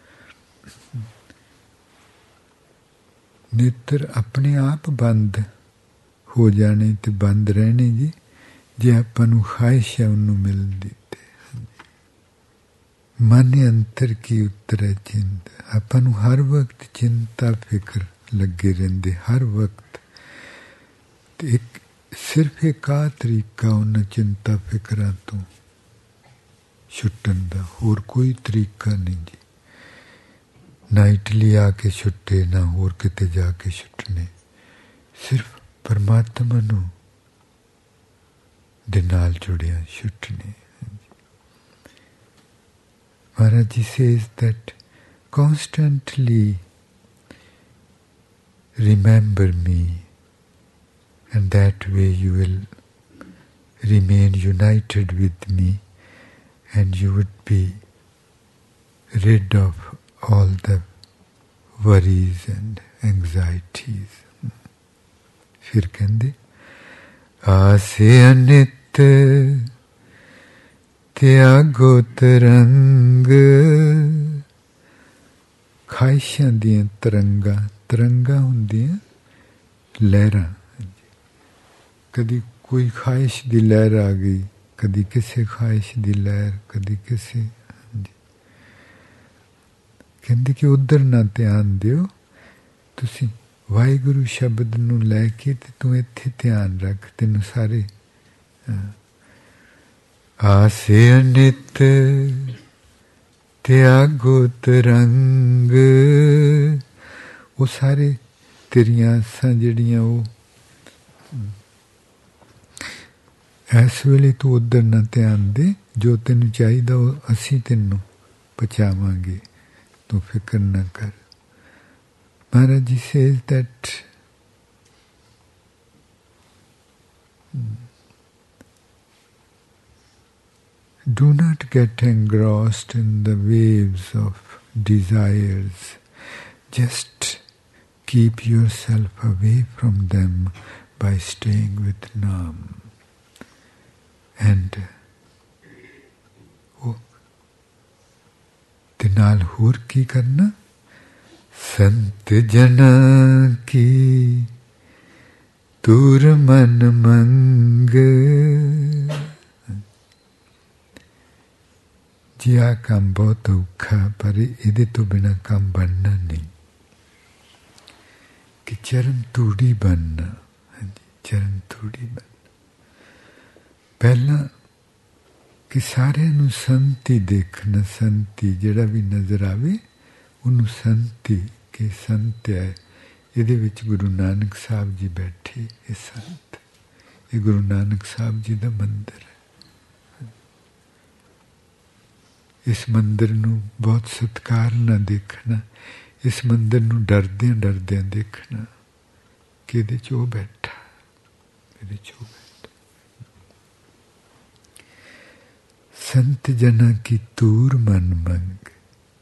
Speaker 1: ਨੇਤਰ ਆਪਣੇ ਆਪ ਬੰਦ ਹੋ ਜਾਣੇ ਤੇ ਬੰਦ ਰਹਿਣੇ ਜੀ, ਜੇ ਆਪਾਂ ਨੂੰ ਖਾਹਿਸ਼ ਹੈ ਉਹਨੂੰ ਮਿਲਦੀ ਤੇ। ਮਨ ਅੰਤਰ ਕੀ ਉਤਰੈ ਚਿੰਤ। ਆਪਾਂ ਨੂੰ ਹਰ ਵਕਤ ਚਿੰਤਾ ਫਿਕਰ ਲੱਗੇ ਰਹਿੰਦੇ, ਹਰ ਵਕਤ। ਤੇ ਇੱਕ ਸਿਰਫ ਇੱਕ ਆਹ ਤਰੀਕਾ ਉਹਨਾਂ ਚਿੰਤਾ ਫਿਕਰਾਂ ਤੋਂ ਛੁੱਟਣ ਦਾ, ਹੋਰ ਕੋਈ ਤਰੀਕਾ ਨਹੀਂ ਜੀ। ਨਾ ਇਟਲੀ ਆ ਕੇ ਛੁੱਟੇ, ਨਾ ਹੋਰ ਕਿਤੇ ਜਾ ਕੇ ਛੁੱਟਣੇ। ਸਿਰਫ ਪਰਮਾਤਮਾ ਨੂੰ ਦੇ ਨਾਲ ਜੁੜਿਆ ਛੁੱਟਣੇ। Maharaj Ji says that constantly remember me, and that way you will remain united with me, and you would be rid of all the worries and anxieties. फिर कहते आसे अनित त्यागो तरंग। खाहिशां दियां तरंगा, तरंगा हुंदियां लहरां। कदी कोई खाहिश दी लहर आ गई, कदी किसी खाहिश दी लहर, कदी किसी। कहंदे कि उधर ना ध्यान दियो, तुसी वाहिगुरु शब्द नूं लैके ते तूं इत्थे ध्यान रख, तैनूं सारे आसे अनित त्यागो तरंग। वो सारे तेरियां आसां जड़ियां वो इस वेले तू उधर ना ध्यान दे, जो तेनूं चाहिदा वो असीं तैनूं पहुंचावांगे, तू फिक्र ना कर। Maharaj Ji says that do not get engrossed in the waves of desires. Just keep yourself away from them by staying with Nam. And ਤੇ ਨਾਲ ਹੋਰ ਕੀ ਕਰਨਾ? संत जना की दूर मन मंग। जी आ काम बहुत औखा, पर इहदे तो बिना काम बनना नहीं। कि चरण तूड़ी बनना। चरण तूड़ी बनना। पहला कि सारे नूं संत ही देखना। संत ही जिहड़ा भी नज़र आवे ਉਹਨੂੰ ਸੰਤ ਕਿ ਸੰਤ ਹੈ। ਇਹਦੇ ਵਿੱਚ ਗੁਰੂ ਨਾਨਕ ਸਾਹਿਬ ਜੀ ਬੈਠੇ, ਇਹ ਸੰਤ, ਇਹ ਗੁਰੂ ਨਾਨਕ ਸਾਹਿਬ ਜੀ ਦਾ ਮੰਦਰ ਹੈ। ਇਸ ਮੰਦਰ ਨੂੰ ਬਹੁਤ ਸਤਿਕਾਰ ਨਾਲ ਦੇਖਣਾ, ਇਸ ਮੰਦਰ ਨੂੰ ਡਰਦਿਆਂ ਡਰਦਿਆਂ ਦੇਖਣਾ ਕਿ ਇਹਦੇ 'ਚ ਉਹ ਬੈਠਾ, ਇਹਦੇ 'ਚ ਉਹ ਬੈਠਾ। संत जना की तूर मन मंग,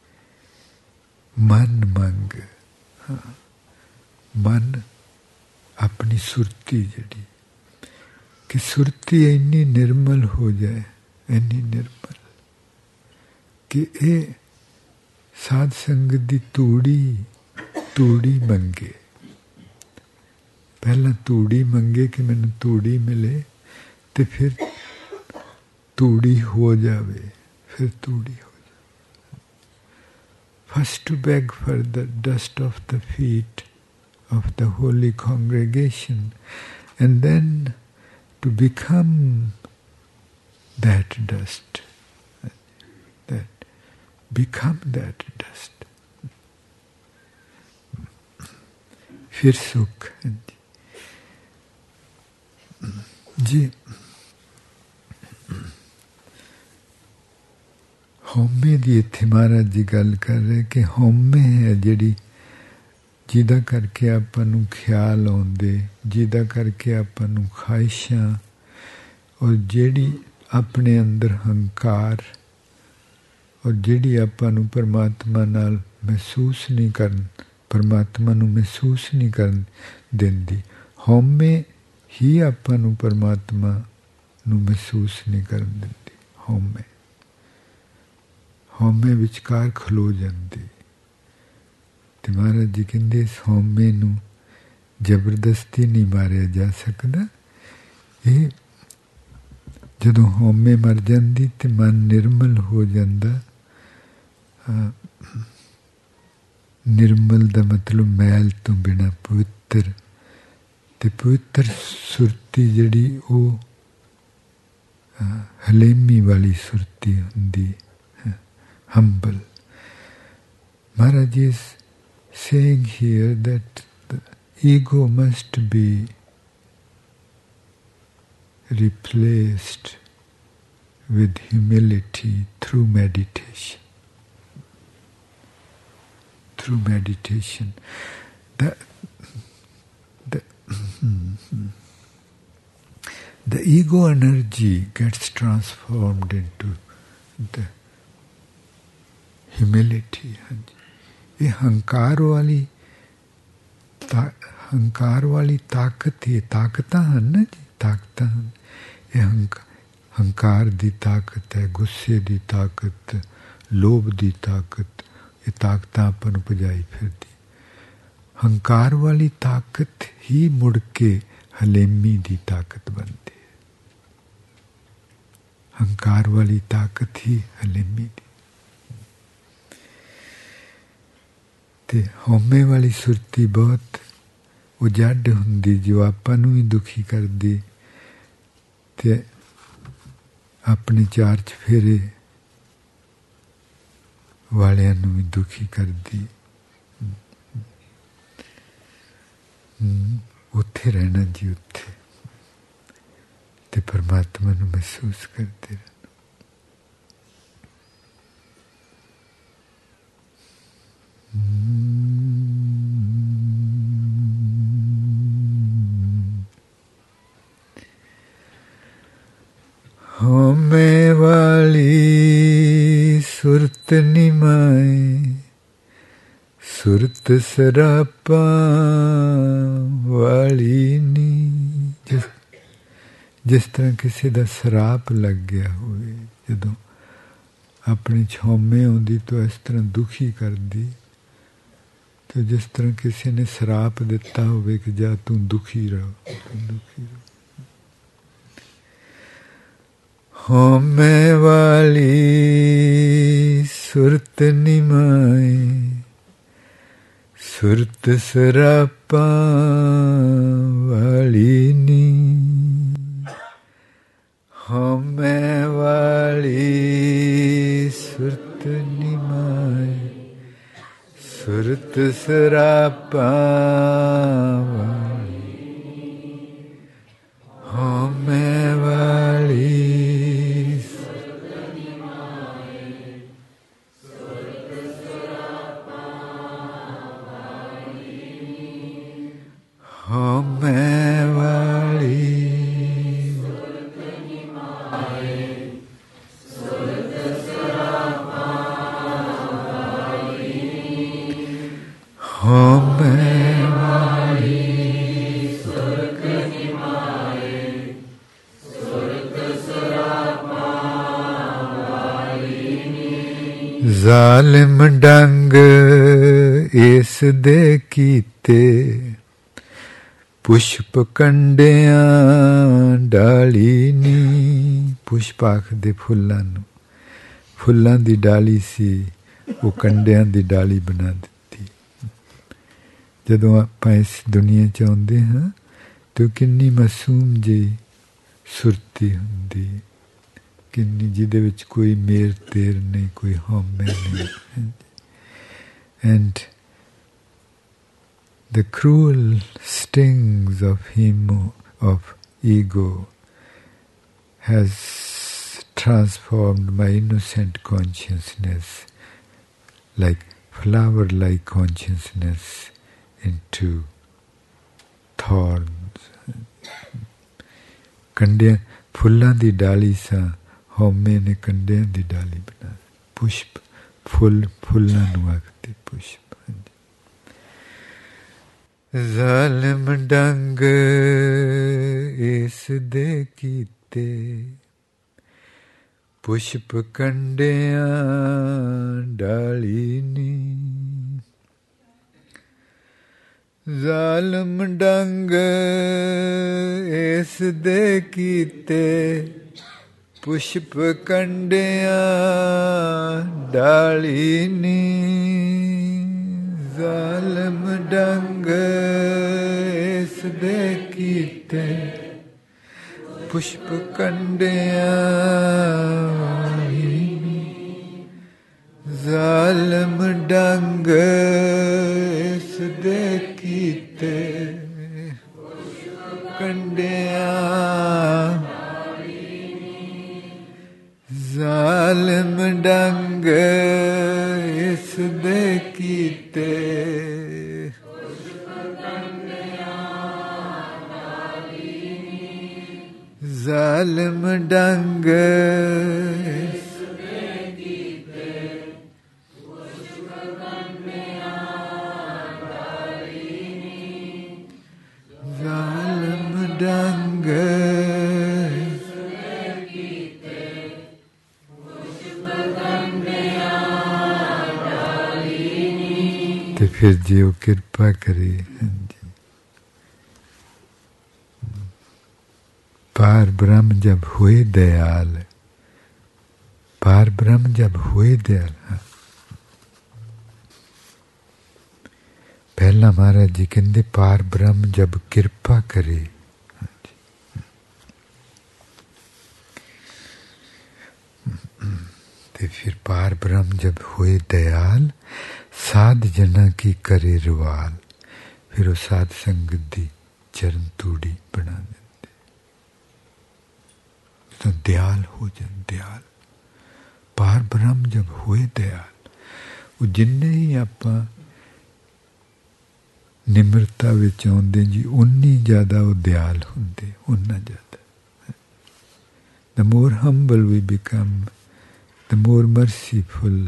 Speaker 1: मन मंग, हाँ मन अपनी सुरती जड़ी कि सुरती इन्नी निर्मल हो जाए, इन्नी निर्मल कि ये साध संगत दी तूड़ी मंगे। पहला तूड़ी मंगे कि मैंने तूड़ी मिले, तो फिर तूड़ी हो जावे, फिर तूड़ी हो जावे। First to beg for the dust of the feet of the holy congregation, and then to become that dust, become that dust. फिर सुख जी। हौमे दी इत्थे महाराज जी गल कर रहे कि हौमे है जिहड़ी जिहदा करके आपां नूं ख्याल आउंदे, जिहदा करके आपां नूं ख्वाहिशां और जिहड़ी अपने अंदर हंकार और जिहड़ी आपां नूं परमात्मा नाल महसूस नहीं करन, परमात्मा नूं महसूस नहीं करन दिंदी। हौमे ही आपां नूं परमात्मा नूं महसूस नहीं करन दिंदी। हौमे हौमे विचकार खलो जांदी। ते महाराज जी कहंदे इस हौमे नूं जबरदस्ती नहीं मारिया जा सकदा। ये जदों हौमे मर जांदी ते मन निर्मल हो जांदा। निर्मल दा मतलब मैल तो बिना पवित्र, ते पवित्र सुरती जड़ी वो हलेमी वाली सुरती हुंदी, humble. Maharaj is saying here that the ego must be replaced with humility through meditation. Through meditation. The ego energy gets transformed into the humility. ये हंकार वाली ताकत, ये ताकतां हैं ना जी, ताकतां हैं। ये हंकार दी ताकत है, गुस्से दी ताकत, लोभ दी ताकत, ये ताकतां अपन उपजाई फिरदी। हंकार वाली ताकत ही मुड़ के हलेमी दी ताकत बनती है। हंकार वाली ताकत ही हलेमी दी। ते हौमे वाली सुरती बहुत उजड़ हुंदी जो आपां नूं भी दुखी करदी ते अपने चार चफेरे वालियां नूं भी दुखी करदी। उत्थे रहना जी, उत्थे ते परमात्मा नूं महसूस करते रहना। हौमे वाली सुरत निमाए, सुरत सरापा वाली नी। जिस तरह किसी दा सराप लग गया होवे, जदों अपनी हौमे आउंदी तो इस तरह दुखी कर दी। तो जिस तरह किसी ने सराप दिता होवे कि जा तू दुखी रहो, दुखी रहो। हौमे वाली सुरत निमाए, सुरत सरापा वाली नी। हौमे वाली सुरत निमाए, सुरत सरापा वाली। हौमे वाली हौमे वाली ਜ਼ਾਲਿਮ ਡੰਗ ਇਸ ਦੇ ਕੀਤੇ, ਪੁਸ਼ਪ ਕੰਡਿਆਂ ਡਾਲੀ ਨੀ। ਪੁਸ਼ਪ ਆਖਦੇ ਫੁੱਲਾਂ ਨੂੰ, ਫੁੱਲਾਂ ਦੀ ਡਾਲੀ ਸੀ, ਉਹ ਕੰਡਿਆਂ ਦੀ ਡਾਲੀ ਬਣਾ ਦਿੱਤੀ। ਜਦੋਂ ਆਪਾਂ ਇਸ ਦੁਨੀਆ 'ਚ ਆਉਂਦੇ ਹਾਂ ਤਾਂ ਕਿੰਨੀ ਮਾਸੂਮ ਜਿਹੀ ਸੁਰਤੀ ਹੁੰਦੀ, ਕਿੰਨੀ, ਜਿਹਦੇ ਵਿੱਚ ਕੋਈ ਮੇਰ ਤੇਰ ਨਹੀਂ, ਕੋਈ ਹਉਮੈ ਨਹੀਂ। And the cruel stings of ego has transformed my innocent consciousness, like flower-like consciousness, into thorns. ਕੰਡਿਆਂ ਫੁੱਲਾਂ ਦੀ ਡਾਲੀ ਸਾਂ, ਹਉਮੈ ਨੇ ਕੰਡਿਆਂ ਦੀ ਡਾਲੀ ਬਣਾ। ਪੁਸ਼ਪ ਫੁੱਲ, ਫੁੱਲਾਂ ਨੂੰ ਆਖਦੇ ਪੁਸ਼ਪ। ਜ਼ਾਲਿਮ ਡੰਗ ਇਸ ਦੇ ਕੀਤੇ, ਪੁਸ਼ਪ ਕੰਡਿਆਂ ਡਾਲੀ ਨੀ। ਜ਼ਾਲਿਮ ਡੰਗ ਇਸ ਦੇ ਕੀਤੇ, ਪੁਸ਼ਪ ਕੰਡਿਆਂ ਡਾਲੀ ਨੀ। ਜ਼ਾਲਿਮ ਡੰਗ ਇਸ ਦੇ ਕੀਤੇ, ਪੁਸ਼ਪ ਕੰਡਿਆਂ ਨੀ। ਜ਼ਾਲਿਮ ਡੰਗ ਇਸ ਦੇ ਕੀਤੇ, ਪੁਸ਼ਪ ਕੰਡਿਆਂ। ਜ਼ਾਲਿਮ ਡੰਗ ਇਸ ਦੇ ਕੀਤੇ, ਜ਼ਾਲਿਮ ਡੰਗ ਇਸ ਦੇ ਕੀਤੇ, ਪੁਸ਼ਪ ਕੰਡਿਆਂ ਡਾਲੀ ਨੀ। ਜ਼ਾਲਿਮ ਡੰਗ ਇਸ ਦੇ ਕੀਤੇ, ਪੁਸ਼ਪ ਕੰਡਿਆਂ ਡਾਲੀ ਨੀ। ਤੇ ਫਿਰ ਜੇ ਉਹ ਕਿਰਪਾ ਕਰੇ, पार ब्रह्म जब हुए दयाल, पार ब्रह्म जब हुए दयाल। पहला महाराज जी कहते पार ब्रह्म जब किरपा करे, ते फिर पार ब्रह्म जब हुए दयाल, साध जना की करे रवाल। फिर वो साध संगत दी चरण तूड़ी बना दे, तो दयाल हो जाए। दयाल पार ब्रह्म जब होए दयाल, वो जिन्ने ही आपां निमरता विच आउंदे जी, उन्नी ज़्यादा वो दयाल हुंदे, उन्ना ज़्यादा। The more humble we become, the more merciful,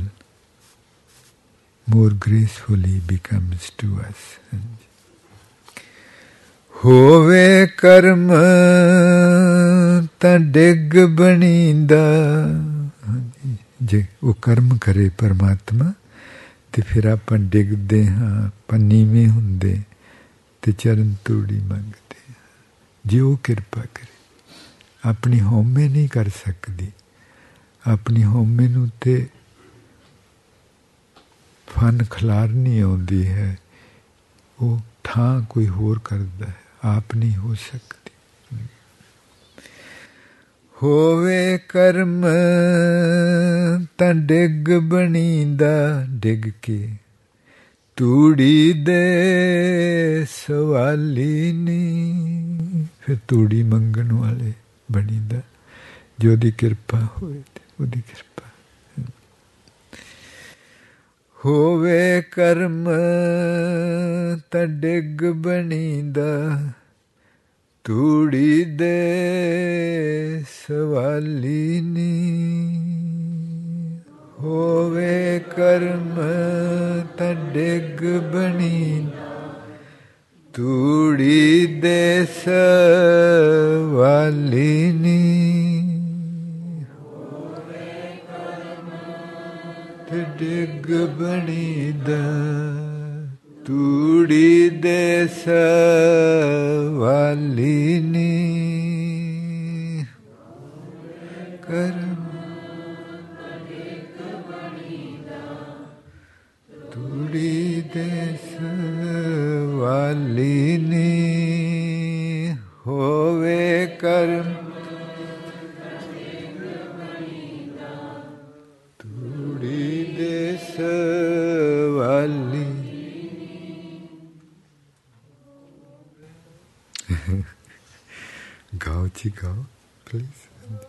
Speaker 1: more graceful he becomes to us. ਹੋਵੇ ਕਰਮ ਤਾਂ ਡਿੱਗ ਬਣੀਂਦਾ। ਜੇ ਉਹ ਕਰਮ ਕਰੇ ਪਰਮਾਤਮਾ ਤੇ ਫਿਰ ਆਪਾਂ ਡਿੱਗਦੇ ਹਾਂ, ਆਪਾਂ ਨੀਵੇਂ ਹੁੰਦੇ ਤੇ ਚਰਨ ਤੂੜੀ ਮੰਗਦੇ ਹਾਂ। ਜੇ ਉਹ ਕਿਰਪਾ ਕਰੇ, ਆਪਣੀ ਹਉਮੈ ਨਹੀਂ ਕਰ ਸਕਦੀ, ਆਪਣੀ ਹਉਮੈ ਨੂੰ ਤੇ ਫਨ ਖਿਲਾਰਨੀ ਆਉਂਦੀ ਹੈ, ਉਹ ਥਾਂ ਕੋਈ ਹੋਰ ਕਰਦਾ ਹੈ, ਆਪ ਨਹੀਂ ਹੋ ਸਕਦੀ। ਹੋਵੇ ਕਰਮ ਤਾਂ ਡਿੱਗ ਬਣੀਂਦਾ, ਡਿੱਗ ਕੇ ਤੂੜੀ ਦੇ ਸਵਾਲੀ ਨੀ। ਫਿਰ ਤੂੜੀ ਮੰਗਣ ਵਾਲੇ ਬਣੀਂਦਾ, ਜੋ ਉਹਦੀ ਕਿਰਪਾ ਹੋਏ ਤੇ ਉਹਦੀ ਕਿਰਪਾ। ਹੋਵੇ ਕਰਮ ਤਾਂ ਡਿੱਗ ਬਣੀਂਦਾ, ਤੂੜੀ ਦੇ ਸਵਾਲੀ ਨੀ। ਹੋਵੇ ਕਰਮ ਤਾਂ ਡਿੱਗ ਬਣੀਂਦਾ, ਤੂੜੀ ਦੇ ਸਵਾਲੀ ਨੀ। ਤੇ ਡਿੱਗ ਬਣੀਦਾ ਤੂੜੀ ਦੇ ਸਵਾਲੀ ਨੀ ਕਰਮ ਤੂੜੀ ਦੇ ਸਵਾਲੀ ਨੀ ਹੋਵੇ ਕਰਮ ਤੂੜੀ ਦੇ ਸਵਾਲੀ ਗਾਓ ਜੀ ਗਾਓ ਪਲੀਜ਼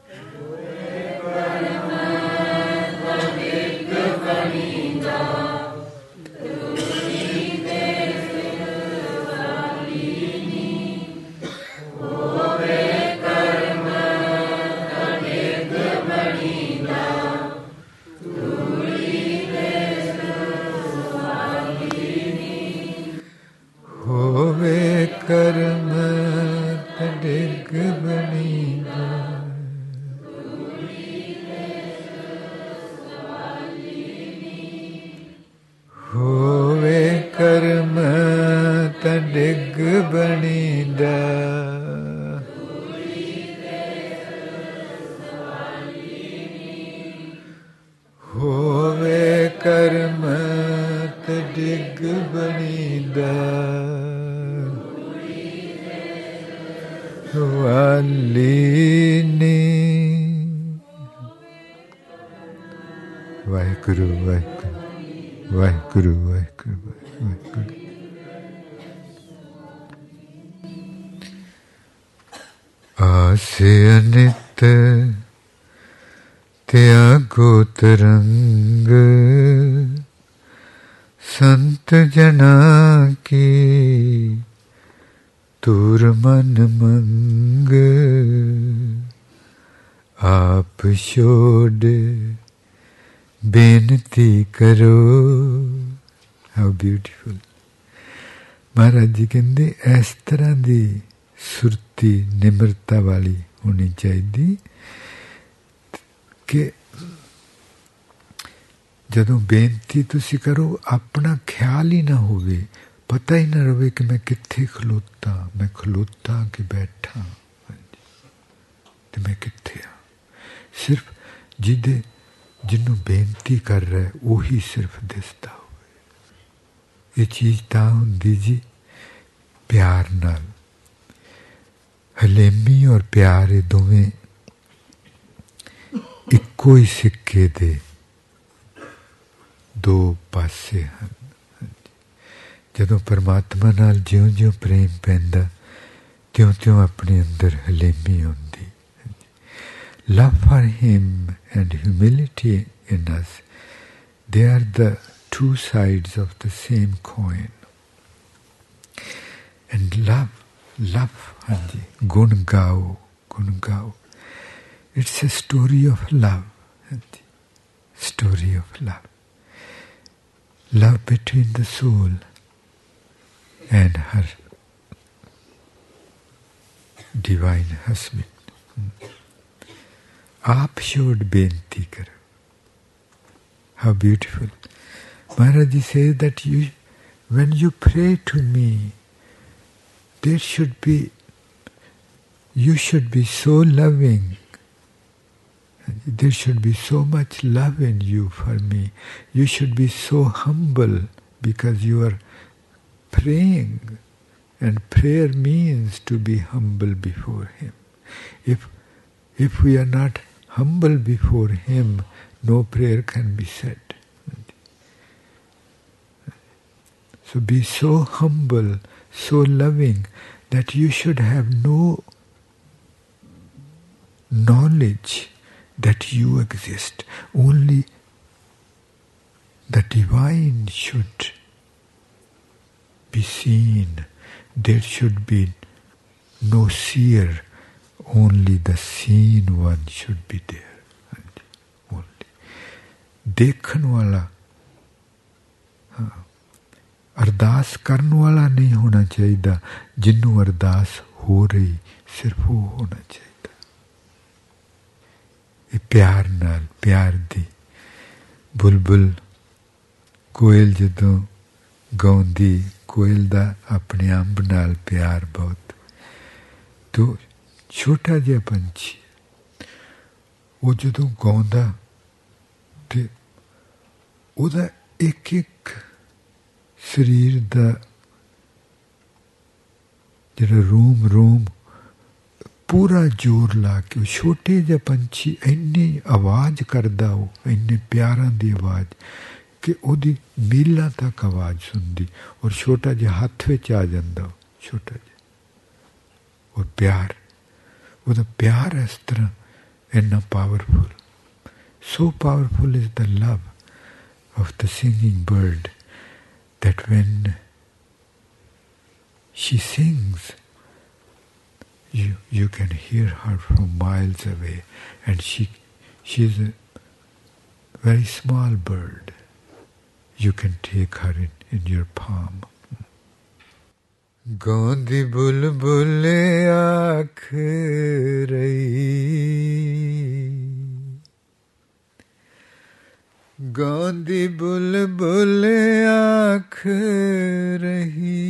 Speaker 1: ਹੋਵੇ ਕਰਮ ਤੇ ਡਿੱਗ ਬਣੀਦਾ ਹੋਵੇ ਕਰਮ ਤੇ ਡਿੱਗ ਬਣੀਦਾ ਹੋਵੇ ਕਰਮ ਤੇ ਡਿੱਗ ਬਣੀਦਾ ਵਾਲੀ ਨੀ ਵਾਹਿਗੁਰੂ ਵਾਹਿਗੁਰੂ ਵਾਹਿਗੁਰੂ ਵਾਹਿਗੁਰੂ ਵਾਹਿਗੁਰੂ ਆਸੇ ਅਨਿਤ ਤਿਆਗੋ ਤਰੰਗ ਸੰਤ ਜਨਾ ਕੀ ਤੁਰ ਮਨ ਮੰਗ ਆਪ ਛੋੜ ਬੇਨਤੀ ਕਰੋ ਹਾਊ ਬਿਊਟੀਫੁਲ ਮਹਾਰਾਜ ਜੀ ਕਹਿੰਦੇ ਇਸ ਤਰ੍ਹਾਂ ਦੀ ਸੁਰਤੀ ਨਿਮਰਤਾ ਵਾਲੀ ਹੋਣੀ ਚਾਹੀਦੀ ਕਿ ਜਦੋਂ ਬੇਨਤੀ ਤੁਸੀਂ ਕਰੋ ਆਪਣਾ ਖਿਆਲ ਹੀ ਨਾ ਹੋਵੇ ਪਤਾ ਹੀ ਨਾ ਰਵੇ ਕਿ ਮੈਂ ਕਿੱਥੇ ਖਲੋਤਾ ਮੈਂ ਖਲੋਤਾ ਕਿ ਬੈਠਾ ਤੇ ਮੈਂ ਕਿੱਥੇ ਆ ਸਿਰਫ ਜਿਹਨੂੰ ਬੇਨਤੀ ਕਰ ਰਿਹਾ ਉਹੀ ਸਿਰਫ ਦਿਸਦਾ ਹੋਵੇ ਇਹ ਚੀਜ਼ ਤਾਂ ਹੁੰਦੀ ਜੀ ਪਿਆਰ ਨਾਲ ਹਲੇਮੀ ਔਰ ਪਿਆਰ ਇਹ ਦੋਵੇਂ ਇੱਕੋ ਹੀ ਸਿੱਕੇ ਦੇ ਦੋ ਪਾਸੇ ਹਨ ਜਦੋਂ ਪਰਮਾਤਮਾ ਨਾਲ ਜਿਉਂ-ਜਿਉਂ ਪ੍ਰੇਮ ਪੈਂਦਾ ਤਿਉਂ-ਤਿਉਂ ਆਪਣੇ ਅੰਦਰ ਹਲੇਮੀ ਹੁੰਦੀ love for him and humility in us they are the two sides of the same coin and love ਹਾਂਜੀ ਗੁਣ ਗਾਓ it's a story of love ਹਾਂਜੀ story of love between the soul and her divine husband aap shod benti karo how beautiful Maharaj ji says that when you pray to me you should be so loving there should be so much love in you for me you should be so humble because you are praying and prayer means to be humble before him if we are not humble before him no prayer can be said so be so humble so loving that you should have no knowledge that you exist only the divine should be seen there should be no seer only the seen one should be there only ਦੇਖਣ ਵਾਲਾ ਅਰਦਾਸ ਕਰਨ ਵਾਲਾ ਨਹੀਂ ਹੋਣਾ ਚਾਹੀਦਾ ਜਿਹਨੂੰ ਅਰਦਾਸ ਹੋ ਰਹੀ ਸਿਰਫ ਉਹ ਹੋਣਾ ਚਾਹੀਦਾ ਇਹ ਪਿਆਰ ਨਾਲ ਪਿਆਰ ਦੀ ਬੁਲਬੁਲ ਕੋਇਲ ਜਦੋਂ ਗਾਉਂਦੀ, ਕੋਇਲ ਦਾ ਆਪਣੇ ਅੰਬ ਨਾਲ ਪਿਆਰ ਬਹੁਤ। ਤੋ ਛੋਟਾ ਜਿਹਾ ਪੰਛੀ ਉਹ ਜਦੋਂ ਗਾਉਂਦਾ ਤੇ ਉਹਦਾ ਇੱਕ ਇੱਕ ਸਰੀਰ ਦਾ ਜਿਹੜਾ ਰੋਮ ਪੂਰਾ ਜ਼ੋਰ ਲਾ ਕੇ, ਉਹ ਛੋਟੇ ਜਿਹੇ ਪੰਛੀ ਇੰਨੀ ਆਵਾਜ਼ ਕਰਦਾ, ਉਹ ਇੰਨੇ ਪਿਆਰਾਂ ਦੀ ਆਵਾਜ਼ ਕਿ ਉਹਦੀ ਮੀਲਾਂ ਤੱਕ ਆਵਾਜ਼ ਸੁਣਦੀ, ਔਰ ਛੋਟਾ ਜਿਹਾ ਹੱਥ ਵਿੱਚ ਆ ਜਾਂਦਾ, ਉਹ ਛੋਟਾ ਜਿਹਾ। ਔਰ ਪਿਆਰ, ਉਹਦਾ ਪਿਆਰ ਇਸ ਤਰ੍ਹਾਂ ਇੰਨਾ powerful, so powerful is the love of the singing bird that when she sings, you can hear her from miles away, and she's a very small bird. You can take her in your palm. Gaundi bulbul aakh rahi, ਗਾਉਂਦੀ ਬੁਲਬੁਲ ਆਖ ਰਹੀ,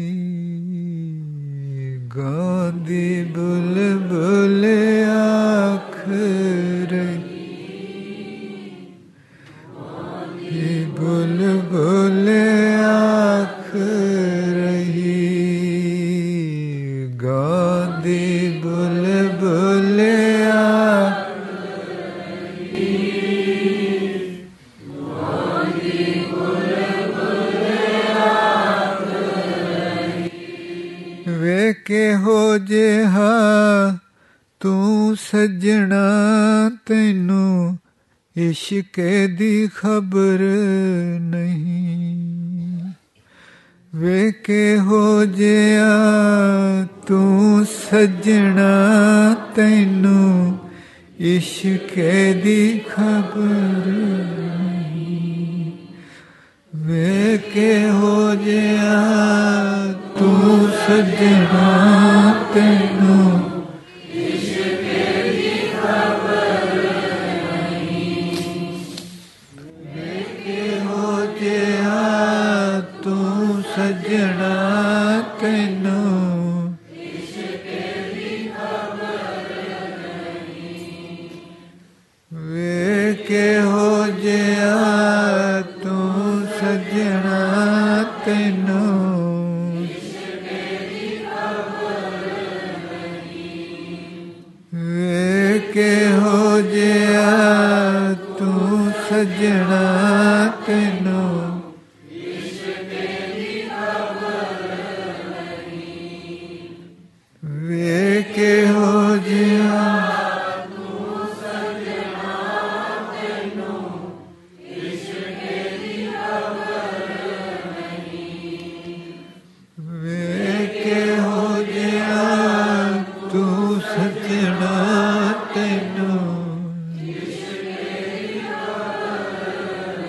Speaker 1: ਗਾਉਂਦੀ ਬੁਲਬੁਲ ਆਖ ਰਹੀ, ਬੁਲਬੁਲ ਆਖ ਰਹੀ, ਗਾਉਂਦੀ ਬੁਲਬੁਲ ਆਖ ਕਿਹੋ ਜਿਹਾ ਤੂੰ ਸੱਜਣਾ, ਤੈਨੂੰ ਇਸ਼ਕੇ ਦੀ ਖਬਰ ਨਹੀਂ। ਵੇ ਕਿਹੋ ਜਿਹਾ ਤੂੰ ਸੱਜਣਾ, ਤੈਨੂੰ ਇਸ਼ਕੇ ਦੀ ਖਬਰ ਨਹੀਂ। ਵੇ ਕਿਹੋ ਜਿਹਾ ਤੂੰ ਸੱਜਣਾ, ਤੈਨੂੰ ਇਸ਼ਕੇ ਦੀ ਖਬਰ ਨਹੀਂ। ਵੇ ਕਿਹੋ ਜਿਹਾ ਤੂੰ ਸੱਜਣਾ, ਤੈਨੂੰ ਇਸ਼ਕੇ ਦੀ ਖਬਰ ਨਹੀਂ। ਵੇ ਕਿਹੋ ਜਿਹਾ ਤੂੰ ਸੱਜਣਾ, ਤੈਨੂੰ ਕਿਹੋ ਜਿਹਾ ਤੂੰ ਸੱਜਣਾ, ਤੈਨੂੰ ਇਸ਼ਕੇ ਦੀ ਖਬਰ ਨਹੀਂ। ਵੇ ਕਿਹੋ ਜਿਹਾ ਤੂੰ ਸੱਜਣਾ, ਤੈਨੂੰ ਇਸ਼ਕੇ ਦੀ ਖਬਰ ਨਹੀਂ। ਵੇ ਕਿਹੋ ਜਿਹਾ ਤੂੰ ਸੱਜਣਾ, ਤੈਨੂੰ ਇਸ਼ਕੇ ਦੀ ਖਬਰ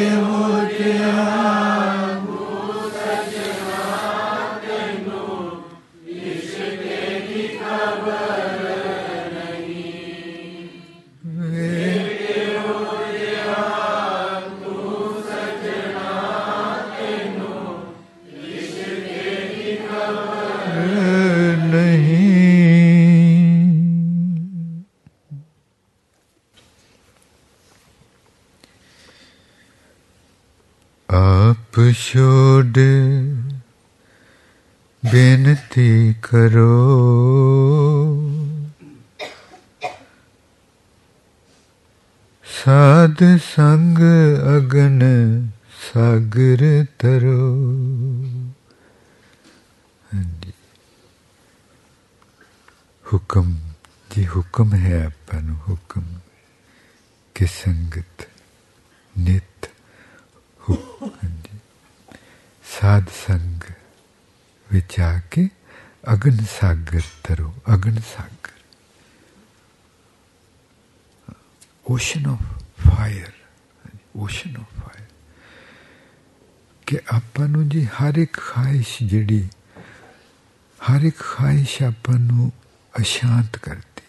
Speaker 1: ਛੋੜ ਬੇਨਤੀ ਕਰੋ ਸਾਧ ਸੰਗ ਅਗਨ ਸਾਗਰ ਤਰੋ। ਹਾਂਜੀ, ਹੁਕਮ ਜੀ, ਹੁਕਮ ਹੈ ਆਪਾਂ ਨੂੰ, ਹੁਕਮ ਕਿ ਸੰਗਤ ਨਿਤ ਸਾਧ ਸੰਗ ਵਿੱਚ ਆ ਕੇ ਅਗਨ ਸਾਗਰ ਤਰੋ। ਅਗਨ ਸਾਗਰ, ocean of fire, ocean of fire. ਕਿ ਆਪਾਂ ਨੂੰ ਜੀ ਹਰ ਇੱਕ ਖਾਹਿਸ਼ ਜਿਹੜੀ, ਹਰ ਇੱਕ ਖਾਹਿਸ਼ ਆਪਾਂ ਨੂੰ ਅਸ਼ਾਂਤ ਕਰਦੀ,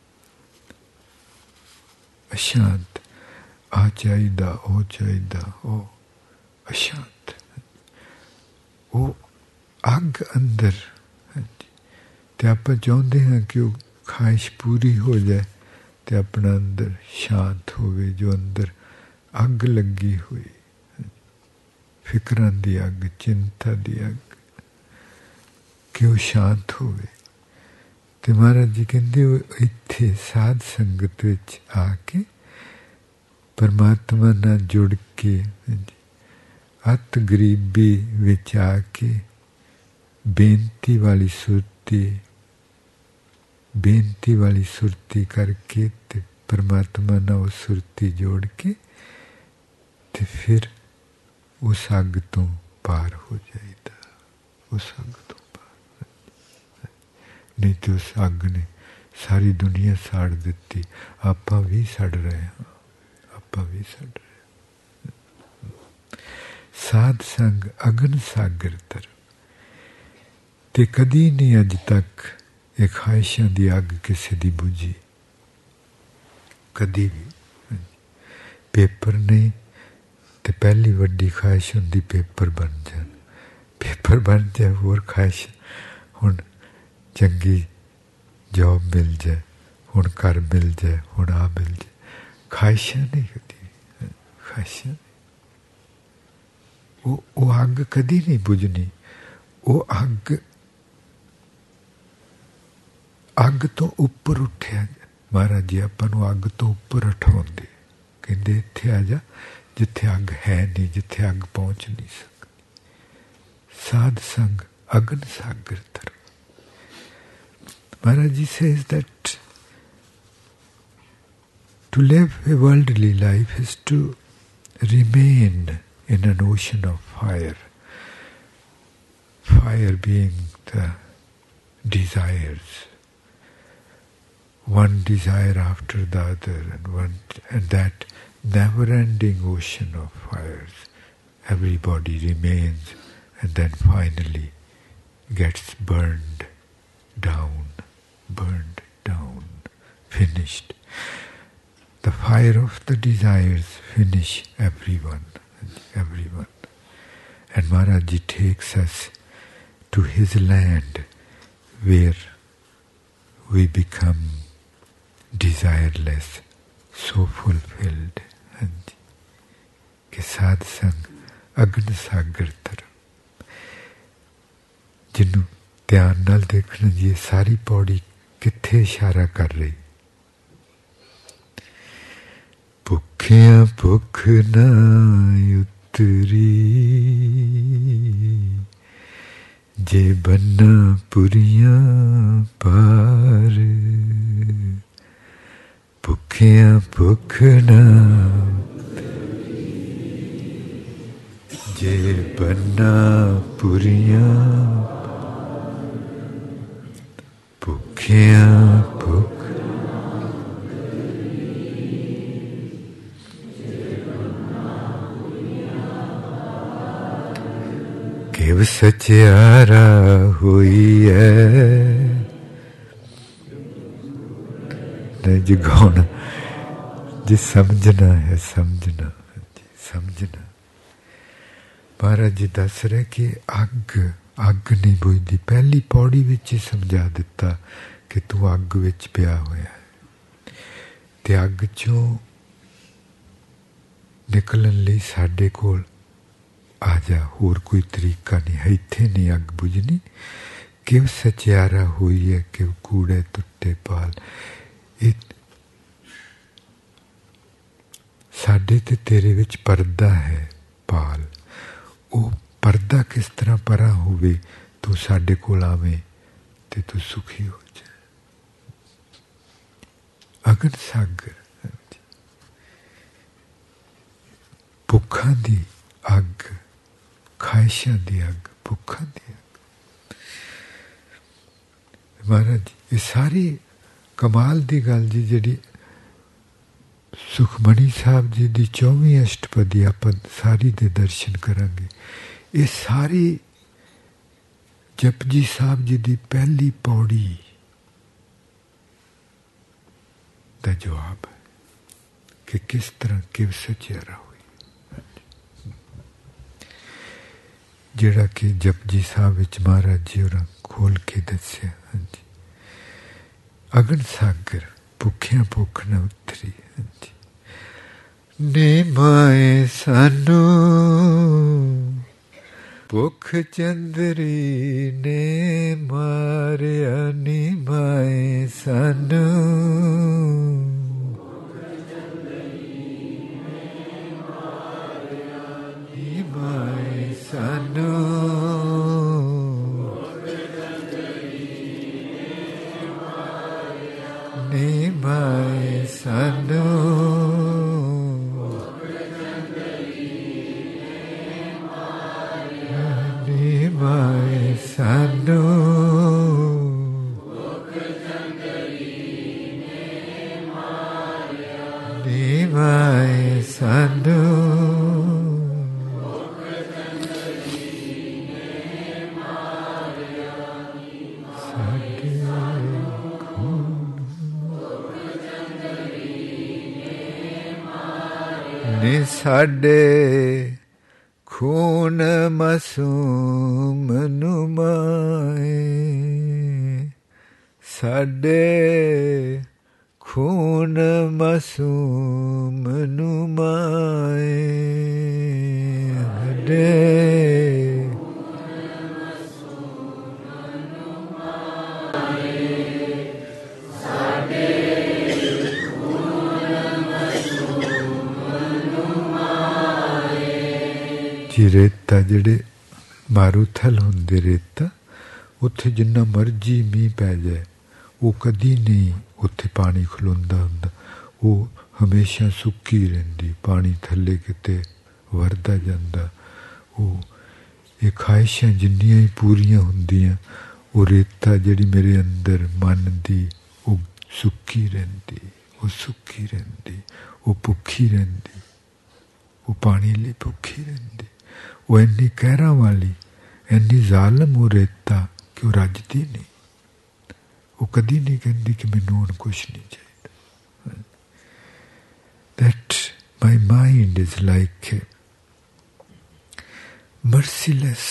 Speaker 1: ਅਸ਼ਾਂਤ। ਆ ਚਾਹੀਦਾ, ਉਹ ਚਾਹੀਦਾ, ਉਹ ਅਸ਼ਾਂਤ। ਉਹ ਅੱਗ ਅੰਦਰ, ਤੇ ਆਪਾਂ ਚਾਹੁੰਦੇ ਹਾਂ ਕਿ ਉਹ ਖਾਹਿਸ਼ ਪੂਰੀ ਹੋ ਜਾਏ ਤੇ ਆਪਣਾ ਅੰਦਰ ਸ਼ਾਂਤ ਹੋਵੇ। ਜੋ ਅੰਦਰ ਅੱਗ ਲੱਗੀ ਹੋਈ, ਫਿਕਰਾਂ ਦੀ ਅੱਗ, ਚਿੰਤਾ ਦੀ ਅੱਗ, ਕਿ ਉਹ ਸ਼ਾਂਤ ਹੋਵੇ। ਤੇ ਮਹਾਰਾਜ ਜੀ ਕਹਿੰਦੇ ਉਹ ਇੱਥੇ ਸਾਧ ਸੰਗਤ ਵਿੱਚ ਆ ਕੇ ਪਰਮਾਤਮਾ ਨਾਲ ਜੁੜ ਕੇ, ਅਤ ਗਰੀਬੀ ਵਿੱਚ ਆ ਕੇ ਬੇਨਤੀ ਵਾਲੀ ਸੁਰਤੀ, ਬੇਨਤੀ ਵਾਲੀ ਸੁਰਤੀ ਕਰਕੇ ਤੇ ਪਰਮਾਤਮਾ ਨਾਲ ਉਹ ਸੁਰਤੀ ਜੋੜ ਕੇ ਤੇ ਫਿਰ ਉਸ ਅੱਗ ਤੋਂ ਪਾਰ ਹੋ ਜਾਈਦਾ, ਉਸ ਅੱਗ ਤੋਂ ਪਾਰ। ਨਹੀਂ ਤੇ ਉਸ ਅੱਗ ਨੇ ਸਾਰੀ ਦੁਨੀਆ ਸਾੜ ਦਿੱਤੀ। ਆਪਾਂ ਵੀ ਸੜ ਰਹੇ ਹਾਂ, ਆਪਾਂ ਵੀ ਸੜ ਰਹੇ। ਸਾਧ ਸੰਗ ਅਗਨ ਸਾਗਰ ਤਰ। ਤੇ ਕਦੀ ਨਹੀਂ ਅੱਜ ਤੱਕ ਇਹ ਖਾਹਿਸ਼ਾਂ ਦੀ ਅੱਗ ਕਿਸੇ ਦੀ ਬੁਝੀ, ਕਦੀ ਵੀ। ਪੇਪਰ ਨਹੀਂ ਤੇ ਪਹਿਲੀ ਵੱਡੀ ਖਾਹਿਸ਼ ਹੁੰਦੀ ਪੇਪਰ ਬਣ ਜਾਣ। ਪੇਪਰ ਬਣ ਜਾਏ, ਹੋਰ ਖਾਹਿਸ਼, ਹੁਣ ਚੰਗੀ ਜੋਬ ਮਿਲ ਜਾਏ, ਹੁਣ ਘਰ ਮਿਲ ਜਾਏ, ਹੁਣ ਆ ਮਿਲ ਜਾਏ। ਖਾਹਿਸ਼ਾਂ ਨਹੀਂ ਕਦੀ, ਖਾਹਿਸ਼ਾਂ। ਉਹ ਅੱਗ ਕਦੀ ਨਹੀਂ ਬੁਝਣੀ। ਉਹ ਅੱਗ, ਅੱਗ ਤੋਂ ਉੱਪਰ ਉੱਠਿਆ। ਮਹਾਰਾਜ ਜੀ ਆਪਾਂ ਨੂੰ ਅੱਗ ਤੋਂ ਉੱਪਰ ਉਠਾਉਂਦੇ, ਕਹਿੰਦੇ ਇੱਥੇ ਆ ਜਾ ਜਿੱਥੇ ਅੱਗ ਹੈ ਨਹੀਂ, ਜਿੱਥੇ ਅੱਗ ਪਹੁੰਚ ਨਹੀਂ ਸਕਦੀ। ਸਾਧ ਸੰਗ ਅਗਨ ਸਾਗਰ ਤਰ। Maharaj ji says that to live a worldly life is to remain in an ocean of fire. Fire being the desires, one desire after the other, and that never-ending ocean of fires. Everybody remains and then finally gets burned down, finished. The fire of the desires finish everyone. And Maharaj Ji takes us to his land where we become desireless, so fulfilled. Ke sadh sang agn sagar tar. ਜਿਹਨੂੰ ਧਿਆਨ ਨਾਲ ਦੇਖਣਾ ਜੀ, ਸਾਰੀ ਪੌੜੀ ਕਿੱਥੇ ਇਸ਼ਾਰਾ ਕਰ ਰਹੀ। ਭੁੱਖਿਆਂ ਭੁੱਖ ਨਾ ਉਤਰੀ, ਜੇ ਬੰਨਾ ਪੁਰੀਆਂ ਪਾਰ। ਭੁੱਖਿਆਂ ਭੁੱਖ ਨਾ ਜੇ ਬੰਨਾ ਪੁਰੀਆਂ, ਭੁੱਖਿਆਂ ਭੁੱਖ ਕਿਵ ਸਚਿਆਰਾ ਹੋਈ ਹੈ। ਨਹੀਂ ਜੀ ਗਾਉਣਾ, ਜੀ ਸਮਝਣਾ ਹੈ, ਸਮਝਣਾ ਜੀ, ਸਮਝਣਾ। ਮਹਾਰਾਜ ਜੀ ਦੱਸ ਰਹੇ ਕਿ ਅੱਗ ਨਹੀਂ ਬੁਝਦੀ। ਪਹਿਲੀ ਪੌੜੀ ਵਿੱਚ ਹੀ ਸਮਝਾ ਦਿੱਤਾ ਕਿ ਤੂੰ ਅੱਗ ਵਿੱਚ ਪਿਆ ਹੋਇਆ ਹੈ, ਤੇ ਅੱਗ ਚੋਂ ਨਿਕਲਣ ਲਈ ਸਾਡੇ ਕੋਲ ਆ ਜਾ, ਹੋਰ ਕੋਈ ਤਰੀਕਾ ਨਹੀਂ ਹੈ, ਇੱਥੇ ਨਹੀਂ ਅੱਗ ਬੁਝਣੀ। ਕਿਉਂ ਸਚਿਆਰਾ ਹੋਈ ਹੈ, ਕਿਉਂ ਕੂੜੇ ਟੁੱਟੇ ਪਾਲ। ਇਹ ਸਾਡੇ ਤੇ ਤੇਰੇ ਵਿੱਚ ਪਰਦਾ ਹੈ ਪਾਲ। ਉਹ ਪਰਦਾ ਕਿਸ ਤਰ੍ਹਾਂ ਪਰਾ ਹੋਵੇ, ਤੂੰ ਸਾਡੇ ਕੋਲ ਆਵੇਂ ਤੇ ਤੂੰ ਸੁਖੀ ਹੋ ਜਾ। ਅਗਨ ਸਾਗਰ, ਭੁੱਖਾਂ ਦੀ ਅੱਗ, ਖਾਹਿਸ਼ਾਂ ਦੀ ਅੱਗ, ਭੁੱਖਾਂ ਦੀ ਅੱਗ। ਮਹਾਰਾਜ ਇਹ ਸਾਰੀ ਕਮਾਲ ਦੀ ਗੱਲ ਜੀ, ਜਿਹੜੀ ਸੁਖਮਣੀ ਸਾਹਿਬ ਜੀ ਦੀ 24ਵੀਂ ਅਸ਼ਟਪਦੀ ਆਪਾਂ ਸਾਰੀ ਦੇ ਦਰਸ਼ਨ ਕਰਾਂਗੇ। ਇਹ ਸਾਰੀ ਜਪਜੀ ਸਾਹਿਬ ਜੀ ਦੀ ਪਹਿਲੀ ਪੌੜੀ ਦਾ ਜਵਾਬ ਹੈ ਕਿ ਕਿਸ ਤਰ੍ਹਾਂ ਕਿਵ ਸਚਿਆਰਾ ਹੋਈ, ਜਿਹੜਾ ਕਿ ਜਪਜੀ ਸਾਹਿਬ ਵਿੱਚ ਮਹਾਰਾਜ ਜੀ ਹੋਰਾਂ ਖੋਲ ਕੇ ਦੱਸਿਆ। ਹਾਂਜੀ, ਅਗਨ ਸਾਗਰ, ਭੁੱਖਿਆਂ ਭੁੱਖ ਨਾ ਉਤਰੀ। ਹਾਂਜੀ, ਨਿਮਾਏ ਸਾਨੂੰ ਭੁੱਖ ਚੰਦਰੀ ਨੇ ਮਾਰਿਆ, ਨਿਮਾਏ ਸਾਨੂੰ ਨਿਮਾਏ ਸਾਨੂੰ ਨਿਮਾਏ ਸਾਨੂੰ ਨਿਮਾਏ ਸਾਨੂੰ ਨਿਮਾਏ ਸਾਨੂੰ ਨੀ ਸਾਡੇ ਖੂਨ ਮਾਸੂਮ ਨੂੰ ਮਾਏ, ਸਾਡੇ ਖੂਨ ਮਾਸੂਮ ਨੂੰ ਮਾਏ, ਜੀ ਰੇਤਾ, ਜਿਹੜੇ ਮਾਰੂਥਲ ਹੁੰਦੇ ਰੇਤਾ, ਉੱਥੇ ਜਿੰਨਾ ਮਰਜ਼ੀ ਮੀਂਹ ਪੈ ਜਾਏ ਉਹ ਕਦੀ ਨਹੀਂ ਉੱਥੇ ਪਾਣੀ ਖਲੋਂਦਾ ਹੁੰਦਾ, ਉਹ ਹਮੇਸ਼ਾ ਸੁੱਕੀ ਰਹਿੰਦੀ, ਪਾਣੀ ਥੱਲੇ ਕਿਤੇ ਵਰਦਾ ਜਾਂਦਾ। ਉਹ ਇਹ ਖਾਹਿਸ਼ਾਂ ਜਿੰਨੀਆਂ ਹੀ ਪੂਰੀਆਂ ਹੁੰਦੀਆਂ, ਉਹ ਰੇਤਾ ਜਿਹੜੀ ਮੇਰੇ ਅੰਦਰ ਮਨ ਦੀ, ਉਹ ਸੁੱਕੀ ਰਹਿੰਦੀ, ਉਹ ਸੁੱਕੀ ਰਹਿੰਦੀ, ਉਹ ਭੁੱਖੀ ਰਹਿੰਦੀ, ਉਹ ਪਾਣੀ ਲਈ ਭੁੱਖੀ ਰਹਿੰਦੀ। ਉਹ ਇੰਨੀ ਕਹਿਰਾਂ ਵਾਲੀ, ਇੰਨੀ ਜ਼ਾਲਮ ਉਹ ਰੇਤਾ ਕਿ ਉਹ ਰੱਜਦੀ ਨਹੀਂ, ਉਹ ਕਦੀ ਨਹੀਂ ਕਹਿੰਦੀ ਕਿ ਮੈਨੂੰ ਹੁਣ ਕੁਛ ਨਹੀਂ ਚਾਹੀਦਾ। That my mind is like a merciless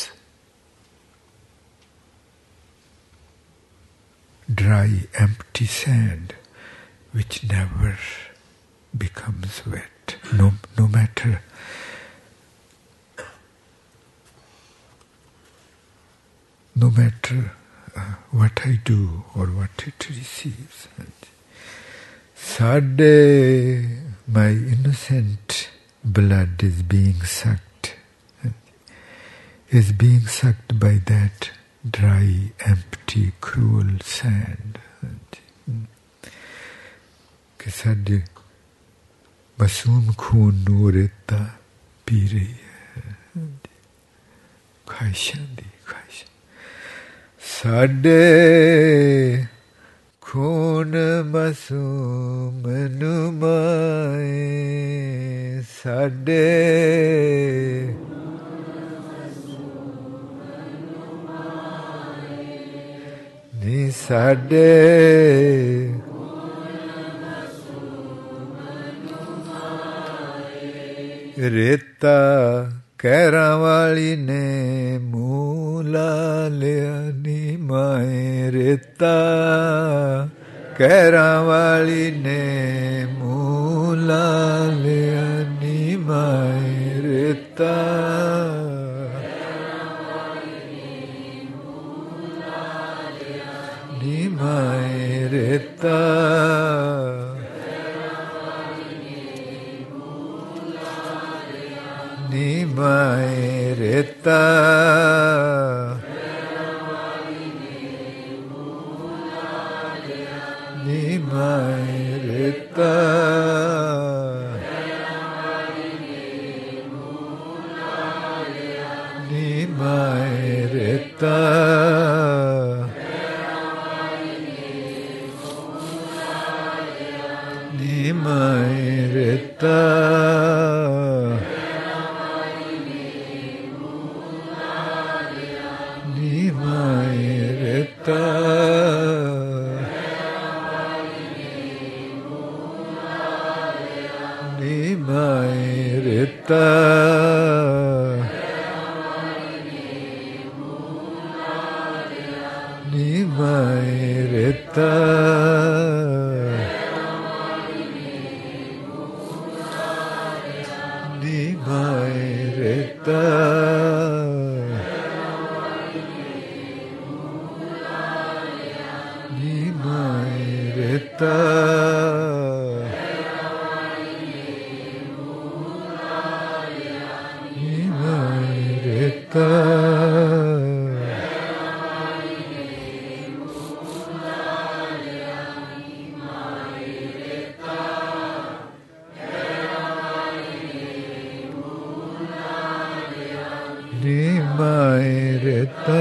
Speaker 1: dry empty sand which never becomes wet, no matter what I do or what it receives. Sade, my innocent blood is being sucked by that dry, empty, cruel sand. कि साडे मासूम खून नूं रेता P रही है, ख्वाहिशां दी ख्वाहिशां। साडे खून मासूम नूं माए, साडे ਸਾਡੇ ਰੇਤਾ ਕਹਿਰਾਂ ਵਾਲੀ ਨੇ ਮੂੰਹ ਲਾ ਲਿਆ ਨੀ ਮਾਏ ਰੇਤਾ ਕਹਿਰਾਂ ਵਾਲੀ ਨੇ ਮੂੰਹ ਲਾ ਲਿਆ ਨੀ ਮਾਏ ਰੇਤਾ ਨੀ ਮਾਏ ਰੇਤਾ ਨੀ ਮਾਏ ਰੇਤਾ ਨੀ ਮਾਏ ਰੇਤਾ ਨੀ ਮਾਏ ਰੇਤਾ ਨੀ ਮਾਏ ਰੇਤਾ ਨੀ ਮਾਏ ਰੇਤਾ ਨੀ ਮਾਏ ਰੇਤਾ ਨੀ ਮਾਏ ਰੇਤਾ ਨੀ ਮਾਏ ਰੇਤਾ ਨੀ ਮਾਏ ਰੇਤਾ ਨੀ ਮਾਏ ਰੇਤਾ ਨੀ ਮਾਏ ਰੇਤਾ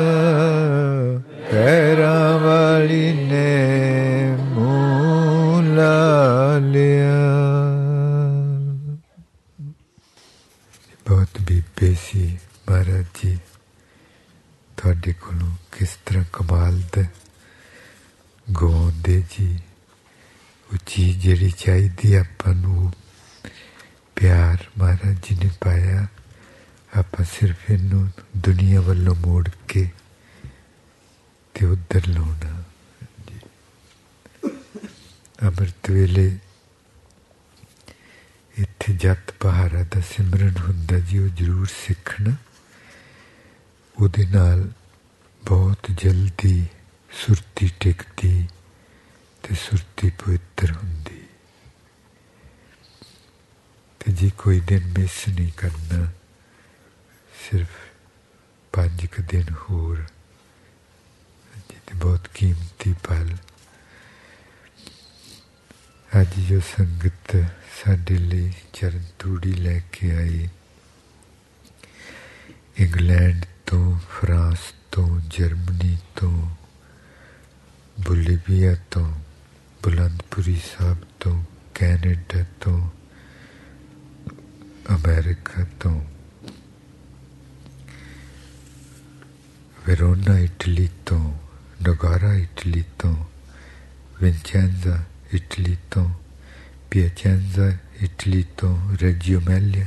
Speaker 1: ਕਹਿਰਾਂ ਵਾਲੀ ਨੇ ਮੂੰਹ ਲਾ ਲਿਆ। ਬਹੁਤ ਬੀਬੇ ਸੀ ਮਹਾਰਾਜ ਜੀ, ਤੁਹਾਡੇ ਕੋਲੋਂ ਕਿਸ ਤਰ੍ਹਾਂ ਕਮਾਲ ਦਾ ਗਾਉਂਦੇ ਜੀ। ਉਹ ਚੀਜ਼ ਜਿਹੜੀ ਚਾਹੀਦੀ ਆਪਾਂ ਨੂੰ ਪਿਆਰ ਮਹਾਰਾਜ ਜੀ ਨੇ ਪਾਇਆ, ਆਪਾਂ ਸਿਰਫ ਇਹਨੂੰ ਦੁਨੀਆ ਵੱਲੋਂ ਮੋੜ ਕੇ ਤੇ ਉੱਧਰ ਲਾਉਣਾ। ਅੰਮ੍ਰਿਤ ਵੇਲੇ ਇੱਥੇ ਜਤ ਪਹਾਰਾ ਦਾ ਸਿਮਰਨ ਹੁੰਦਾ ਜੀ, ਉਹ ਜ਼ਰੂਰ ਸਿੱਖਣਾ। ਉਹਦੇ ਨਾਲ ਬਹੁਤ ਜਲਦੀ ਸੁਰਤੀ ਟਿਕਦੀ ਤੇ ਸੁਰਤੀ ਪਵਿੱਤਰ ਹੁੰਦੀ। ਤੇ ਜੀ ਕੋਈ ਦਿਨ ਮਿਸ ਨਹੀਂ ਕਰਨਾ, ਸਿਰਫ 5 ਕੁ ਦਿਨ ਹੋਰ ਜੀ, ਤੇ ਬਹੁਤ ਕੀਮਤੀ ਪਲ। ਅੱਜ ਜੋ ਸੰਗਤ ਸਾਡੇ ਲਈ ਚਰਨ ਤੂੜੀ ਲੈ ਕੇ ਆਈ, ਇੰਗਲੈਂਡ ਤੋਂ, ਫਰਾਂਸ ਤੋਂ, ਜਰਮਨੀ ਤੋਂ, ਬੋਲੀਵੀਆ ਤੋਂ, ਬੁਲੰਦਪੁਰੀ ਸਾਹਿਬ ਤੋਂ, ਕੈਨੇਡਾ ਤੋਂ, ਅਮਰੀਕਾ ਤੋਂ, ਵੈਰੋਨਾ ਇਟਲੀ ਤੋਂ, ਨੋਗਾਰਾ ਇਟਲੀ ਤੋਂ, ਵਿੰਚੈਂਜ਼ਾ ਇਟਲੀ ਤੋਂ, ਪਿਆਚੈਂਜ਼ਾ ਇਟਲੀ ਤੋਂ, ਰੈਜੀਓ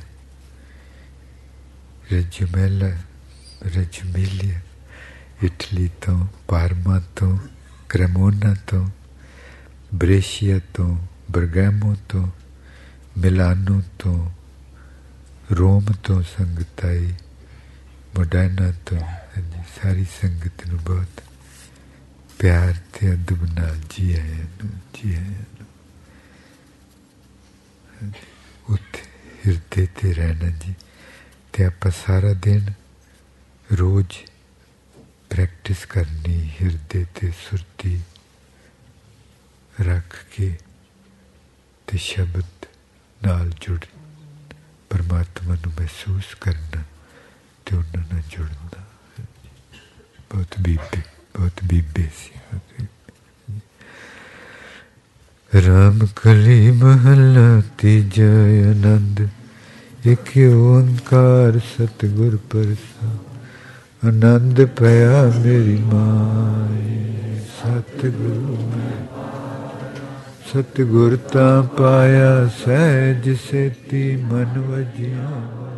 Speaker 1: ਮੈਲੀਆ ਇਟਲੀ ਤੋਂ, ਪਾਰਮਾ ਤੋਂ, ਕ੍ਰੈਮੋਨਾ ਤੋਂ, ਬ੍ਰੇਸ਼ੀਆ ਤੋਂ, ਬਰਗਾਮੋ ਤੋਂ, ਮਿਲਾਨੋ ਤੋਂ, ਰੋਮ ਤੋਂ ਸੰਗਤ ਆਈ, ਮੋਡੈਨਾ ਤੋਂ। ਸਾਰੀ ਸੰਗਤ ਨੂੰ ਬਹੁਤ ਪਿਆਰ ਤੇ ਅਦਬ ਨਾਲ ਜੀ ਆਇਆਂ ਨੂੰ, ਜੀ ਆਇਆਂ ਨੂੰ। ਉੱਥੇ ਹਿਰਦੇ ਤੇ ਰਹਿਣਾ ਜੀ। ਤੇ ਆਪਾਂ ਸਾਰਾ ਦਿਨ ਰੋਜ਼ ਪ੍ਰੈਕਟਿਸ ਕਰਨੀ, ਹਿਰਦੇ ਤੇ ਸੁਰਤੀ ਰੱਖ ਕੇ ਤੇ ਸ਼ਬਦ ਨਾਲ ਜੁੜ, ਪਰਮਾਤਮਾ ਨੂੰ ਮਹਿਸੂਸ ਕਰਨਾ ਤੇ ਉਹਨਾਂ ਨਾਲ ਜੁੜਨਾ। ਬਹੁਤ ਬੀਬੇ ਸੀ। ਰਾਮ ਕਲੀ ਮਹੱਲਾ ਤੀਜਾ ਆਨੰਦ। ਇਕ ਓੰਕਾਰ ਸਤਿਗੁਰ ਪ੍ਰਸਾਦਿ, ਆਨੰਦ ਪਿਆ ਮੇਰੀ ਮਾਏ। ਸਤਿਗੁਰੂ ਸਤਿਗੁਰ ਤਾਂ ਪਾਇਆ ਸਹਿਜ ਸੇਤੀ ਮਨ ਵਜਿਆ।